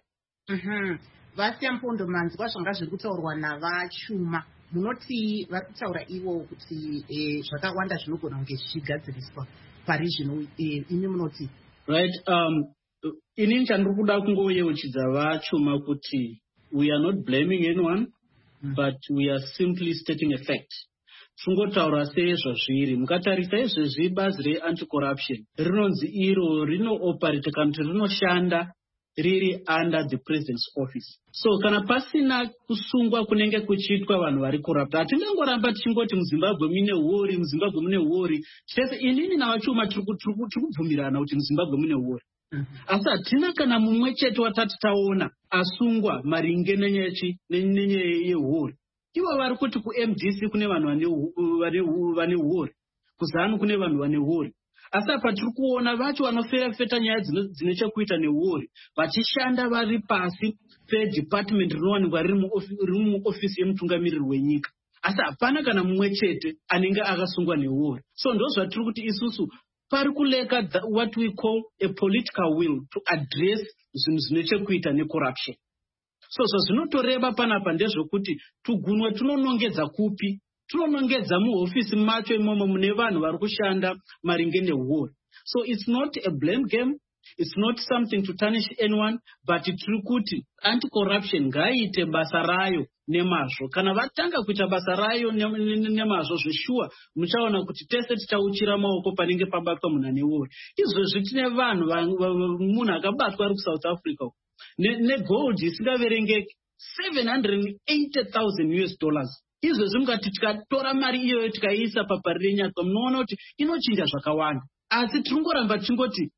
Speaker 2: Mhm. Vasiya Mpondo manzwa zvanga zviri kutaurwa navachuma. Munoti vari kutaura ivo kuti eh, zvakawanda zvinogona kunge zvichigadziriswa pari zvino eh, imi munoti.
Speaker 3: Right. Um, inini chandiri kuda kungoyeuchidza vachuma kuti we are not blaming anyone, mm. but we are simply stating a fact. Tingotaura sezvazviri. Mukatarisa izvezvi bazi re-anti-corruption rinonzi iro rino-operate kana kuti rinoshanda riri under the president's office. So kana pasina kusungwa kunenge kuchiitwa vanhu vari corrupt, hatingangoramba tichingoti muZimbabwe mune huori, muZimbabwe mune huori. Chese inini navachuma tiri kubvumirana kuti muZimbabwe mune huori. Asi hatina kana mumwe chete watati taona asungwa maringe nenyaya yehuori. Ivo vari kuti ku-M D C kune vanhu vane huori, kuZANU kune vanhu vane huori. Asi apa tiri kuona vacho vanofera feta nyaya dzine chekuita nehuori vachishanda vari pasi pedepartment rinowanikwa riri muofisi yemutungamiriri wenyika. Asi hapana kana mumwe chete anenge akasungwa nehuori. So ndo zvatiri kuti isusu pari kuleka what we call a political will to address zvinhu zvine chekuita necorruption. So zvazvinotoreva panapa ndezvokuti tugunwe tunonongedza kupi? Tunonongedza muofisi macho imomo mune vanhu vari kushanda maringe nehuori. So it's not a blame game, it's not something to tarnish anyone, but tiri kuti anti-corruption ngaiite basa rayo nemazvo. Kana vatanga kuita basa rayo nemazvo zveshuwa, muchaona kuti tese tichauchira maoko panenge pabatwa munhu ane huori. Izvezvi tine vanhu munhu akabatwa ari kuSouth Africa negold isingaverengeki seven hundred eighty thousand US dollars. Izvezvi mukati tikatora mari iyoyo tikaiisa papari renyika, munoona kuti inochinja zvakawanda. Asi tiringoramba tichingoti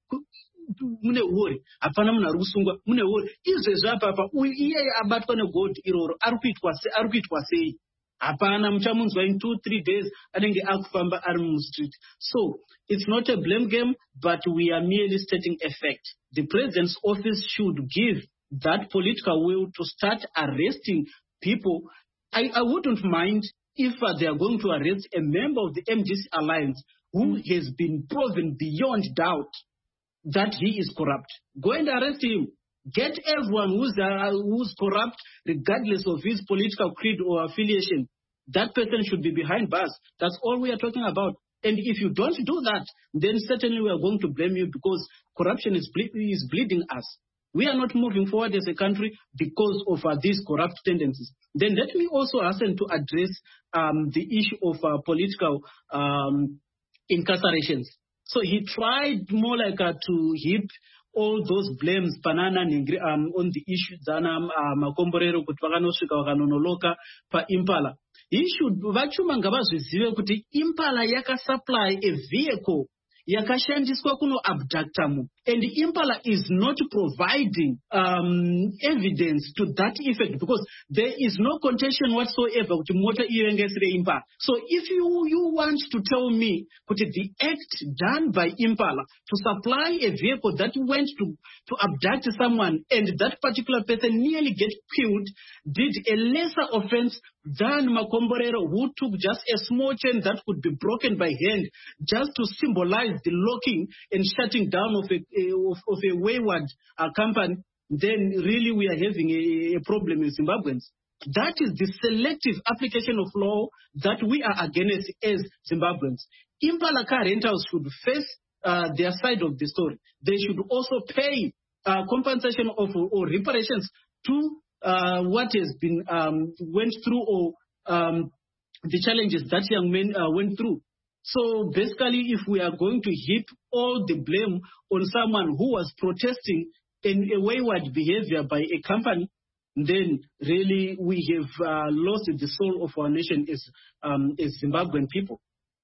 Speaker 3: mune huori, hapana munhu ari kusungwa, mune huori. Izvezvi apapa iyeye abatwa negold iroro ari kuitwa sei? Hapana, muchamunzwa in two three days anenge akufamba ari mustreet. So it's not a blame game, but we are merely stating a fact. The president's office should give that political will to start arresting people. I, I wouldn't mind if uh, they are going to arrest a member of the M D C alliance who has been proven beyond doubt that he is corrupt. Go and arrest him. Get everyone who's, uh, who's corrupt, regardless of his political creed or affiliation. That person should be behind bars. That's all we are talking about. And if you don't do that, then certainly we are going to blame you because corruption is, ble- is bleeding us. We are not moving forward as a country because of uh, these corrupt tendencies. Then let me also hasten to address um, the issue of uh, political um, incarcerations. So he tried more like uh, to heap all those blames banana um, on the issue dzana uh, makomborero kuti vakanosvika vakanonoloka paImpala. He should vachuma ngavazvizive kuti Impala yakasupply a vehicle yakashandiswa kuno abducta munhu, and Impala is not providing um, evidence to that effect because there is no contention whatsoever kuti mota iyo yangaisire Impala. So if you, you want to tell me kuti the act done by Impala to supply a vehicle that went to, to abduct someone and that particular person nearly get killed did a lesser offense than Makomborero, who took just a small chain that could be broken by hand just to symbolize the locking and shutting down of a, of, of a wayward uh, company, then really we are having a, a problem with Zimbabweans. That is the selective application of law that we are against as Zimbabweans. Impala car rentals should face uh, their side of the story. They should also pay uh, compensation of or reparations to uh, what has been um, went through or um, the challenges that young men uh, went through. So basically, if we are going to heap all the blame on someone who was protesting in a wayward behavior by a company, then really we have uh, lost the soul of our nation as, um, as Zimbabwean people.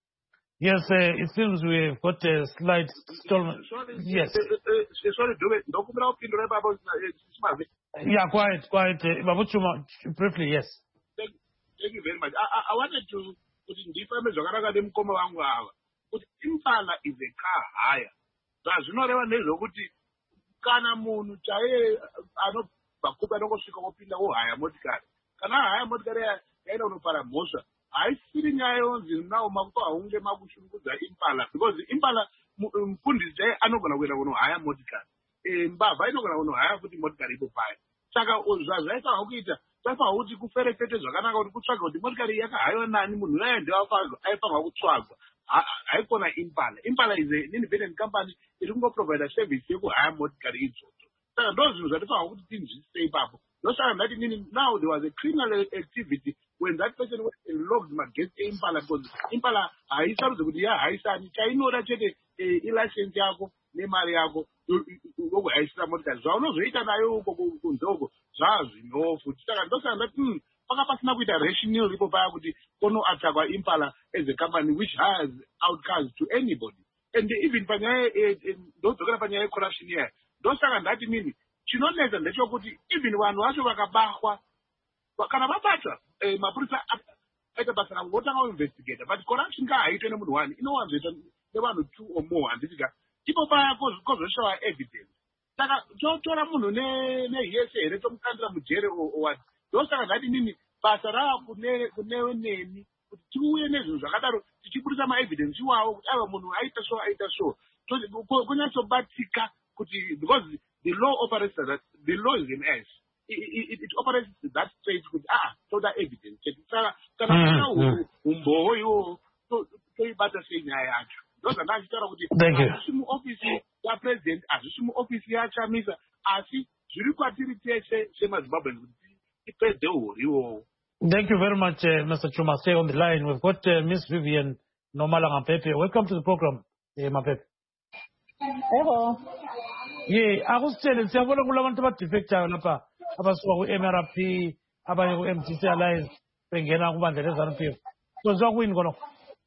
Speaker 1: Yes, uh, it seems we've got a slight stallment. Yes.
Speaker 5: Sorry, do it.
Speaker 1: Yeah, quite, quite. Uh, Babuchuma, briefly, yes.
Speaker 5: Thank, thank you very much. I, I wanted to put in deeper but Impala is a car hire. That's not even kuti kana munhu chaye anobvakupa nokosvika kopinda wohaya motikari. Kana haya motikari yaenda unopara mhosva. Haisiri nyaya yonzi nawo makupa hunge makushungudza Impala because Impala mufundisi chaye anogona kuenda kunohaya motikari. Mbavha inogona kunohaya kuti motikari ipo paya. saka zvaifana kuita zvaifanwa kuti kuferefete zvakanaka kuti kutsvaga kuti motikari yakahayiwa nani munhu unaye aifanwa kutsvagwa haikona impala impala is an independent company iri kungoprovida service yekuhaya motikari idzodzo saka ndo zvinhu zvatifanwa kuti tinzwisise ipapo ndosaka ndati nini now there was a criminal activity when that person went and logged magesti eimpala because impala haisarudze kuti yahaisani chainoda chete ilicense yako nemari yako yokuhaisira motikari zvaunozoita nayo uko kunze uko zvazvinofu saka ndosaka ndati paka pasina kuita rationale ipo paya kuti kunoatsvakwa impala as a company which has outcasts to anybody and even panyaya ndodzokera panyaya yecorruption yayo ndosaka ndati nini chinonetsa ndechokuti even vanhu vacho vakabahwa kana vabata mapurisa aita basa ravo votanga kuinvestigata but corruption ngaaitwe nemunhu wani inowanzoita nevanhu two or more handitika ipo paya kozoshawa evidence saka totora munhu nehese here tomukandira mujere owati ndosaka ndati nini basa rava kunewe neni kuti tiuye nezvinhu zvakadaro tichiburisa maevidence iwawo kuti ava munhu aita so aita so kunyatsobatika kuti because the law operates that the law is an S it, it, it operates that stage kuti ah toda evidence saka kana kuna umboho iwo toibata senyaya yacho ndozvanga ndichitaura kuti hazvisi muofisi yapresident hazvisi muofisi yachamisa asi zviri kwatiri tese semazimbabweans kuti tipedze uhori iwowo.
Speaker 1: Thank you very much, uh, Mister Chuma. Stay on the line. We've got uh, Miss Vivian Nomala Mapepe. Welcome to the program, uh, Mapepe.
Speaker 7: Hello.
Speaker 1: Yeah, akusitshele siyabona kulabantu abadefectayo lapha abasuka ku-M R P abanye ku-M D C Alliance bengena kubandla le-ZANU P F. Kwenziwa kuyini khonokho?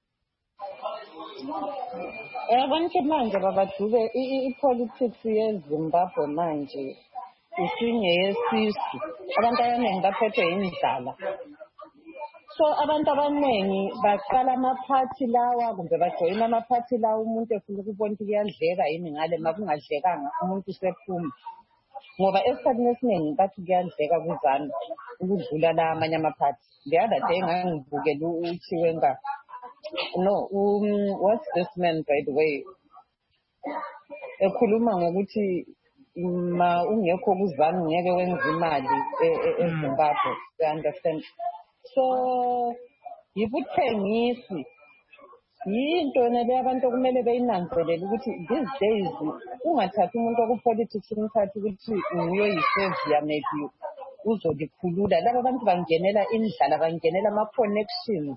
Speaker 7: Yabona ukuthi manje babadube i-politics yeZimbabwe manje isingeyesisu. Abantu abaningi baphethwe yindlala. So abantu abaningi baqala amaphathi lawa kumbe bajoyina amaphathi lawa umuntu efuna ukubona ukuthi kuyadleka yini ngale makungadlekanga umuntu usephuma. Ngoba esikhathini esiningi bathi kuyadleka kuzana ukudlula la amanye amaphathi. The other day ngangibukela uChiwenga. No, um, what's this man by the way? Ekhuluma ngokuthi ma ungekho kuzana ngeke wenze imali eZimbabwe. You understand? So yibuthengisi yinto nale abantu okumele beyinanzelele ukuthi these days ungathathi umuntu okupolitics umthathi ukuthi uyoyisevia maybe uzolikhulula laba abantu bangenela indlala bangenela ama-connections.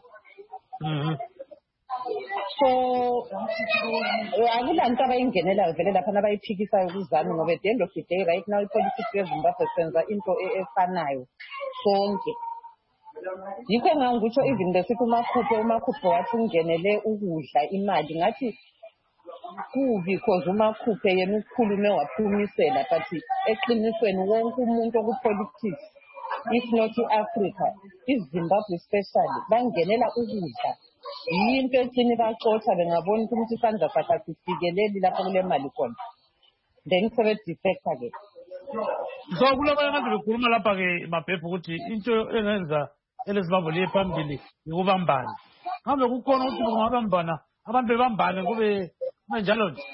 Speaker 7: So akulanto abayingenelayo vele lapha nabayiphikisayo kuzami ngoba at the end of the day right now ipolitics yeZimbabwe senza into efanayo sonke. Yikho ngangikutsho even besithi umakhuphe umakhuphe wathi ungenele ukudla imali ngathi kubi because umakhuphe yena ukhulume waphumisela but eqinisweni wonke umuntu okupolitics if not Africa iZimbabwe especially bangenela ukudla yinto ethini baxoxa bengabona ukuthi isandla sakhe sifikeleli lapha kule mali khona then sebedefecta ke.
Speaker 1: So kulabanye abantu bekhuluma lapha ke Mapepe ukuthi into engenza eleZimbabwe liye phambili yikubambana. Ngabe kukhona ukuthi kungabambana abantu bebambane kube njalo nje.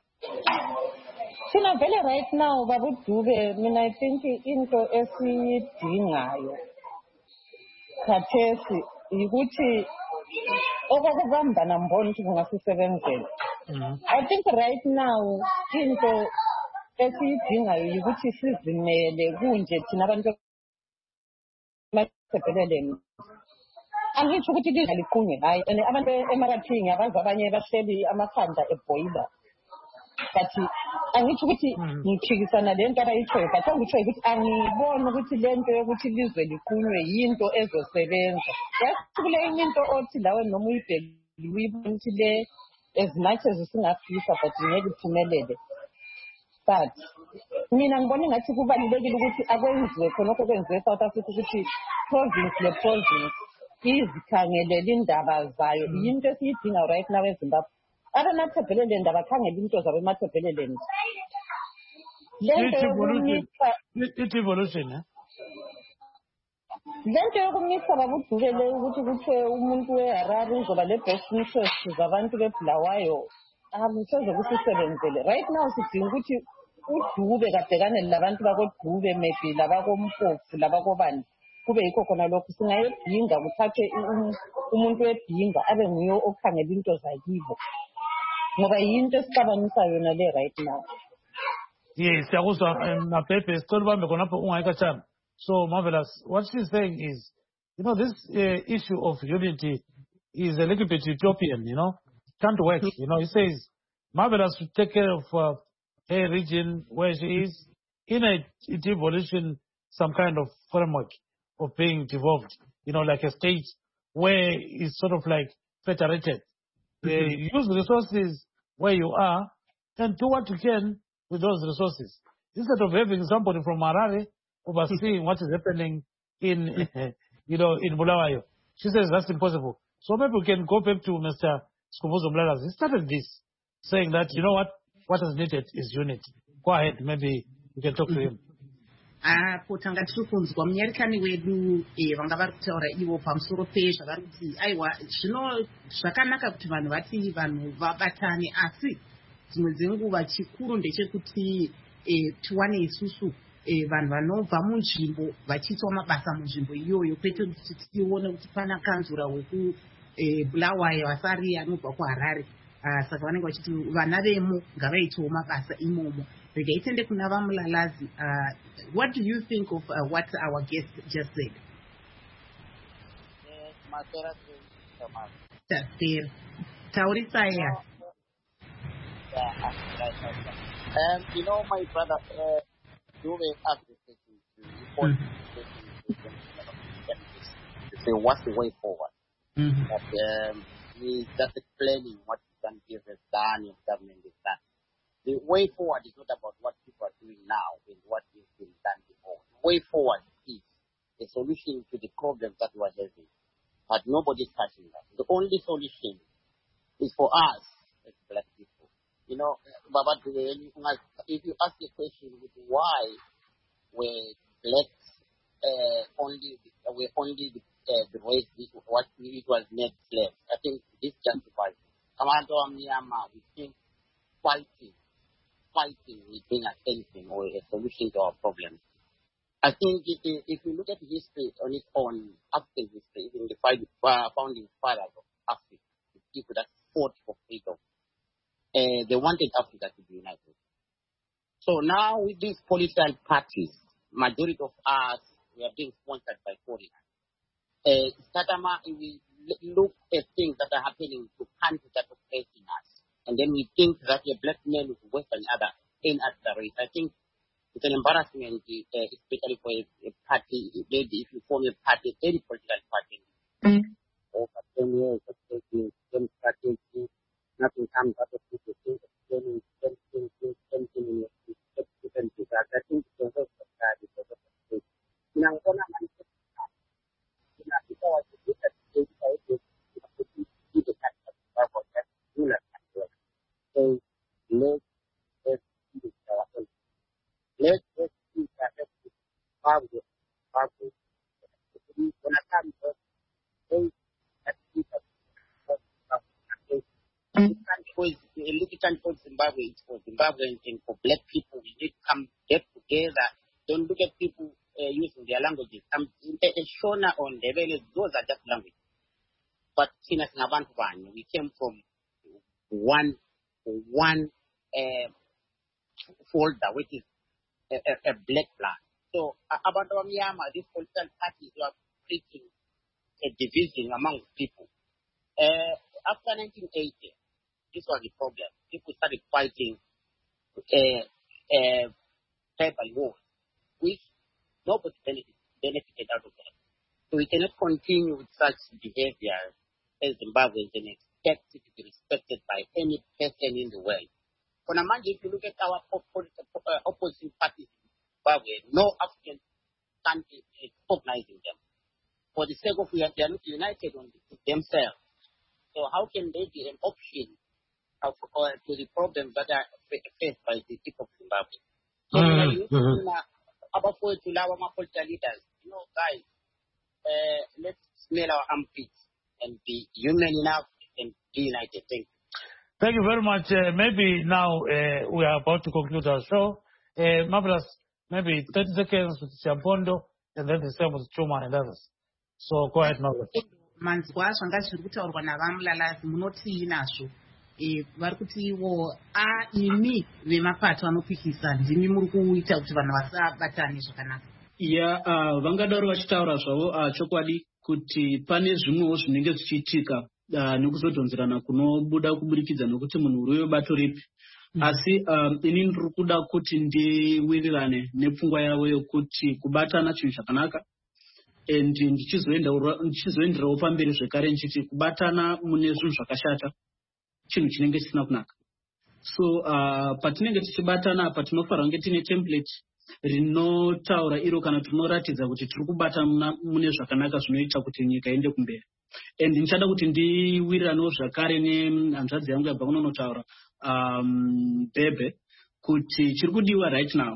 Speaker 7: Thina vele right now babudube mina I think into esiyidingayo khathesi ukuthi okokubambana mbona ukuthi kungasisebenzela. I think right now into esiyidingayo ukuthi sizimele kunje thina abantu masebeleleni. Angisho ukuthi lingaliqunye hayi and abantu eMarathini yabantu abanye bahleli amakhanda eboiler. But angisho ukuthi ngiphikisana lento abayithoyo but angisho ukuthi angibona ukuthi lento yokuthi lizwe liqunywe yinto ezosebenza. Yasikule into othi lawe noma uyibheki uyibona ukuthi le as much as singafisa but ngeke iphumelele. But mina ngibona ngathi kubalulekile ukuthi akwenziwe khonokho kwenziwe eSouth Africa ukuthi province le province izikhangelela indaba zayo yinto esiyidinga right now eZimbabwe. Abamathebhelele ndaba khangela into zabo emathebheleleni. Lento yokumisa
Speaker 1: evolution eh
Speaker 7: lento yokumisa babudukele ukuthi kuthiwe umuntu weHarare uzoba le best interest zabantu beBulawayo akuseze kusisebenzele. Right now sidinga ukuthi uDube kabhekane labantu bakoDube maybe labakoMpofu labakobani kube yikho khona lokho singayedinga kuthathe umuntu webhinga abe nguye okhangela into zakibo ngoba yinto esixabanisa yona le right now.
Speaker 1: Yes, siyakuzwa Mabhebhe sicela ubambe khonapho ungayikatshana. So Marvelous, what she's saying is, you know, this uh, issue of unity is a little bit utopian, you know, can't work. You know, he says Marvelous should take care of uh, her region where she is in a devolution, some kind of framework of being devolved, you know, like a state where it's sort of like federated. Uh, use resources where you are and do what you can with those resources. Instead of having somebody from Harare overseeing what is happening in, you know, in Bulawayo. She says that's impossible. So maybe we can go back to Mister Skubuzo Mlalas. He started this, saying that, you know what, what is needed is unity. Go ahead, maybe we can talk to him.
Speaker 2: Ah, potanga tsukunzwa mnyarikani wedu eh vanga vari kutaura ivo pamusoro pezvavari kuti aiwa zvino zvakanaka kuti vanhu vati vanhu vabatane asi dzimwe dzenguva chikuru ndechekuti eh tiwane isusu eh vanhu vanobva munzvimbo vachiitwa mabasa munzvimbo iyoyo kwete kuti tione kuti pana kanzura weku eh Bulawayo asari anobva kuHarare. Ah, saka vanenge vachiti vana vemo ngavaitewo mabasa imomo. Uh, what do you think of uh, what our guest just said? Tafsir. Taurisaya.
Speaker 4: Um, you know, my brother, uh, you may ask the question to say what's the way forward.
Speaker 2: Mm-hmm.
Speaker 4: But um, he's just explaining what Zanu-P F has done and government has done. The way forward is not about what people are doing now and what has been done before. The way forward is a solution to the problems that we are having. But nobody is touching that. The only solution is for us as black people. You know, Baba, if you ask the question with why were blacks uh, only were only uh, the race what it was made slaves, I think this justifies it. Commander Myanmar, we think fighting. fighting will bring us anything or a solution to our problems. I think if, if you look at history on its own, African history, even the founding fathers of Africa, the people that fought for freedom, uh, they wanted Africa to be united. So now with these political parties, majority of us, we are being sponsored by foreigners. Uh, Satama, we look at things that are happening to countries that are oppressing us. And then we think that a black man is worse than other in at the race. I think it's an embarrassment, uh, especially for a, a party. Maybe if you form a party, any political party, mm-hmm. over ten years, ten parties, nothing comes out of it. I think it's a waste of time. Now, when I'm going to look at the so let's let's see ourselves. Let's let's see ourselves. Power, power. When I come to those that people, a little time for Zimbabwe, it's for Zimbabwe and for black people. We need to come get together. Don't look at people uh, using their languages. I'm Shona on the village. Those are just languages. But we came from one. one uh, folder, which is a, a, a black flag. So, uh, about Myanmar, these political parties were preaching a division among people. Uh, after nineteen eighty, this was the problem. People started fighting uh, uh, tribal wars, which nobody benefited, benefited out of that. So we cannot continue with such behavior as Zimbabweans and expect it to be respected by any person in the world. For Namanja, if you look at our opposing parties in Zimbabwe, no African country is recognizing them. For the sake of we are, they are not united on themselves. So how can they be an option of, uh, to the problems that are faced by the people of Zimbabwe? So mm-hmm. you know, about to allow our political leaders, you know, guys, uh, let's smell our armpits and be human enough and be united. Thank you.
Speaker 1: Thank you very much. Uh, maybe now uh, we are about to conclude our show. Uh, Marvelous, maybe thirty seconds with Siampondo, and then the same with Chuma and others. So go ahead, Marvelous.
Speaker 2: manzwa zvanga zviri kutaurwa navamulalazi munotii nazvo e, vari kuti ivo a imi vemapato anopikisa ndimi muri kuita kuti vanhu vasabatane zvakanaka.
Speaker 3: ya uh, vangadaro vachitaura zvavo uh, chokwadi kuti pane zvimwewo zvinenge zvichiitika uh, nekuzodhonzerana kunobuda kuburikidza nokuti munhu uri webato ripi. Mm. Asi um, ini ndiri kuda kuti ndiwirirane nepfungwa yavo yokuti kubatana chinhu chakanaka, and ndichizoenderawo pamberi zvekare nchiti kubatana mune zvinhu zvakashata chinhu chinenge chisina kunaka. So uh, patinenge tichibatana apa tinofanira kunge tine template rinotaura iro kana tinoratidza kuti tiri kubatana mune zvakanaka zvinoita kuti nyika iende kumberi. And ndichada kuti ndiwiriranewo zvakare nehanzvadzi yangu yabva kunonotaura um, Bebe kuti chiri kudiwa right now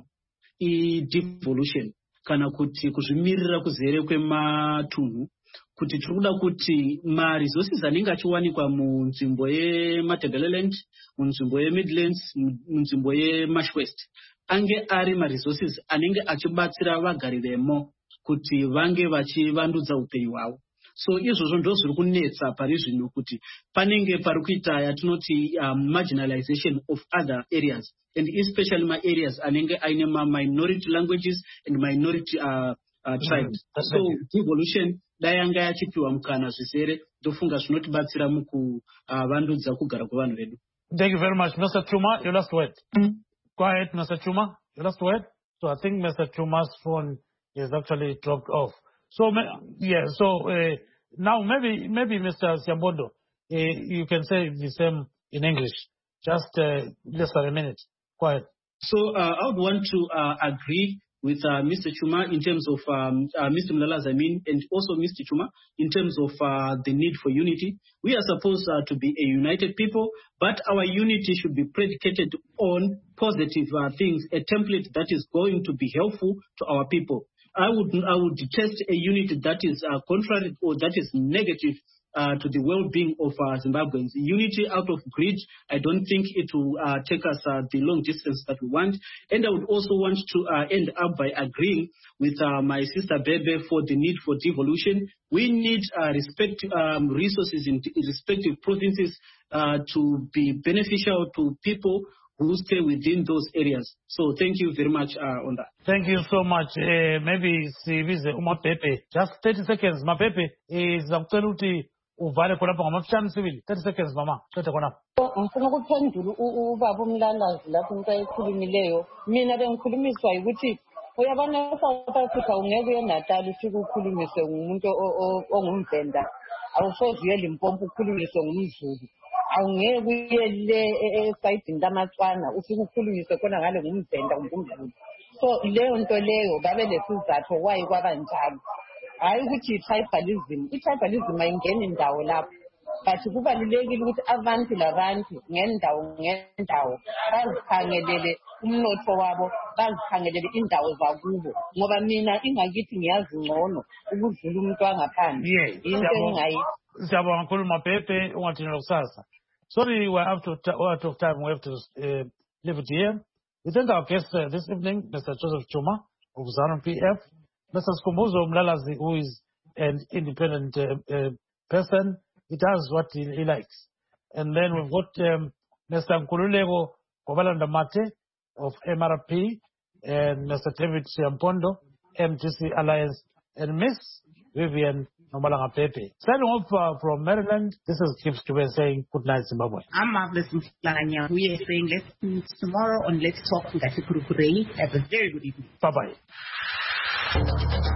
Speaker 3: i-devolution kana kuti kuzvimirira kuzere kwematunhu, kuti tiri kuda kuti ma-resources anenge achiwanikwa munzvimbo yeMatabeleland, munzvimbo yeMidlands, munzvimbo yeMarsh West ange ari ma-resources anenge achibatsira vagariremo kuti vange vachivandudza upenyu hwavo. So izvozvo ndo zviri kunetsa pari zvino kuti panenge pari kuita yatinoti um, marginalization of other areas, and especially my areas anenge aine ma minority languages and minority uh, uh, tribes. Mm-hmm. So devolution dai yanga yachipiwa mukana zvisere ndofunga zvinotibatsira mukuvandudza uh, kugara kwevanhu vedu.
Speaker 1: Thank you very much. Mister Chuma, your last word. Mm-hmm. Go ahead, Mister Chuma, your last word. So I think Mister Chuma's phone is actually dropped off. So, yeah, so uh, now maybe maybe Mister Siampondo, uh, you can say the same in English. Just uh, less than a minute. Go ahead.
Speaker 3: So uh, I would want to uh, agree with uh, Mister Chuma in terms of um, uh, Mister Mlalazi, I mean, and also Mister Chuma in terms of uh, the need for unity. We are supposed uh, to be a united people, but our unity should be predicated on positive uh, things, a template that is going to be helpful to our people. I would I would detest a unity that is uh, contrary or that is negative uh, to the well-being of uh, Zimbabweans. Unity out of greed, I don't think it will uh, take us uh, the long distance that we want. And I would also want to uh, end up by agreeing with uh, my sister Bebe for the need for devolution. We need uh, respective um, resources in respective provinces uh, to be beneficial to people who stay within those areas. So thank you very much uh, on that.
Speaker 1: Thank you so much. Uh, maybe sibize uMapepe. Just thirty seconds. Mapepe is absolutely uvale khona ngama fifty sibili. thirty seconds mama. Thethe khona.
Speaker 7: Ngifuna ukuphendula ubaba uMlalazi lapho into ayikhulumileyo. Mina bengikhulumiswa ukuthi uyabona eSouth Africa ungeke uyeNatal ufike ukhulumiswe ngumuntu ongumvenda. Awusoze uye Limpopo ukhulumiswe ngumZulu. Awungeke uyele esayidini lamatswana ufike ukhulumiswe khona ngale ngumvenda ngumZulu. So leyo nto leyo babe lesizathu why kwabanjalo. Hayi ukuthi tribalism, i-tribalism ayingeni indawo lapho. But kubalulekile ukuthi abantu labantu ngendawo ngendawo bazikhangelele umnotho wabo, bazikhangelele indawo zakubo. Ngoba mina ingakithi ngiyazi ngcono ukudlula umuntu wangaphandle. Into engayi
Speaker 1: siyabonga kakhulu Mapepe ungathini lokusasa. Sorry, we're out of, out of time. We have to uh, leave it here. We thank our guests uh, this evening, Mister Joseph Chuma of ZANU P F, Mister Skhumbuzo Mlalazi, who is an independent uh, uh, person. He does what he, he likes. And then we've got um, Mister Nkululeko Gobalanda Mate of M R P and Mister David Siampondo, M D C Alliance, and Miss Vivian Nomalanga Pepe. Signing off uh, from Maryland, this is Gibbs Dube saying good night, Zimbabwe.
Speaker 2: I'm Marvelous Mhlanya. We are saying let's meet tomorrow on Let's Talk with Atikurukure. Have a very good evening.
Speaker 1: Bye-bye.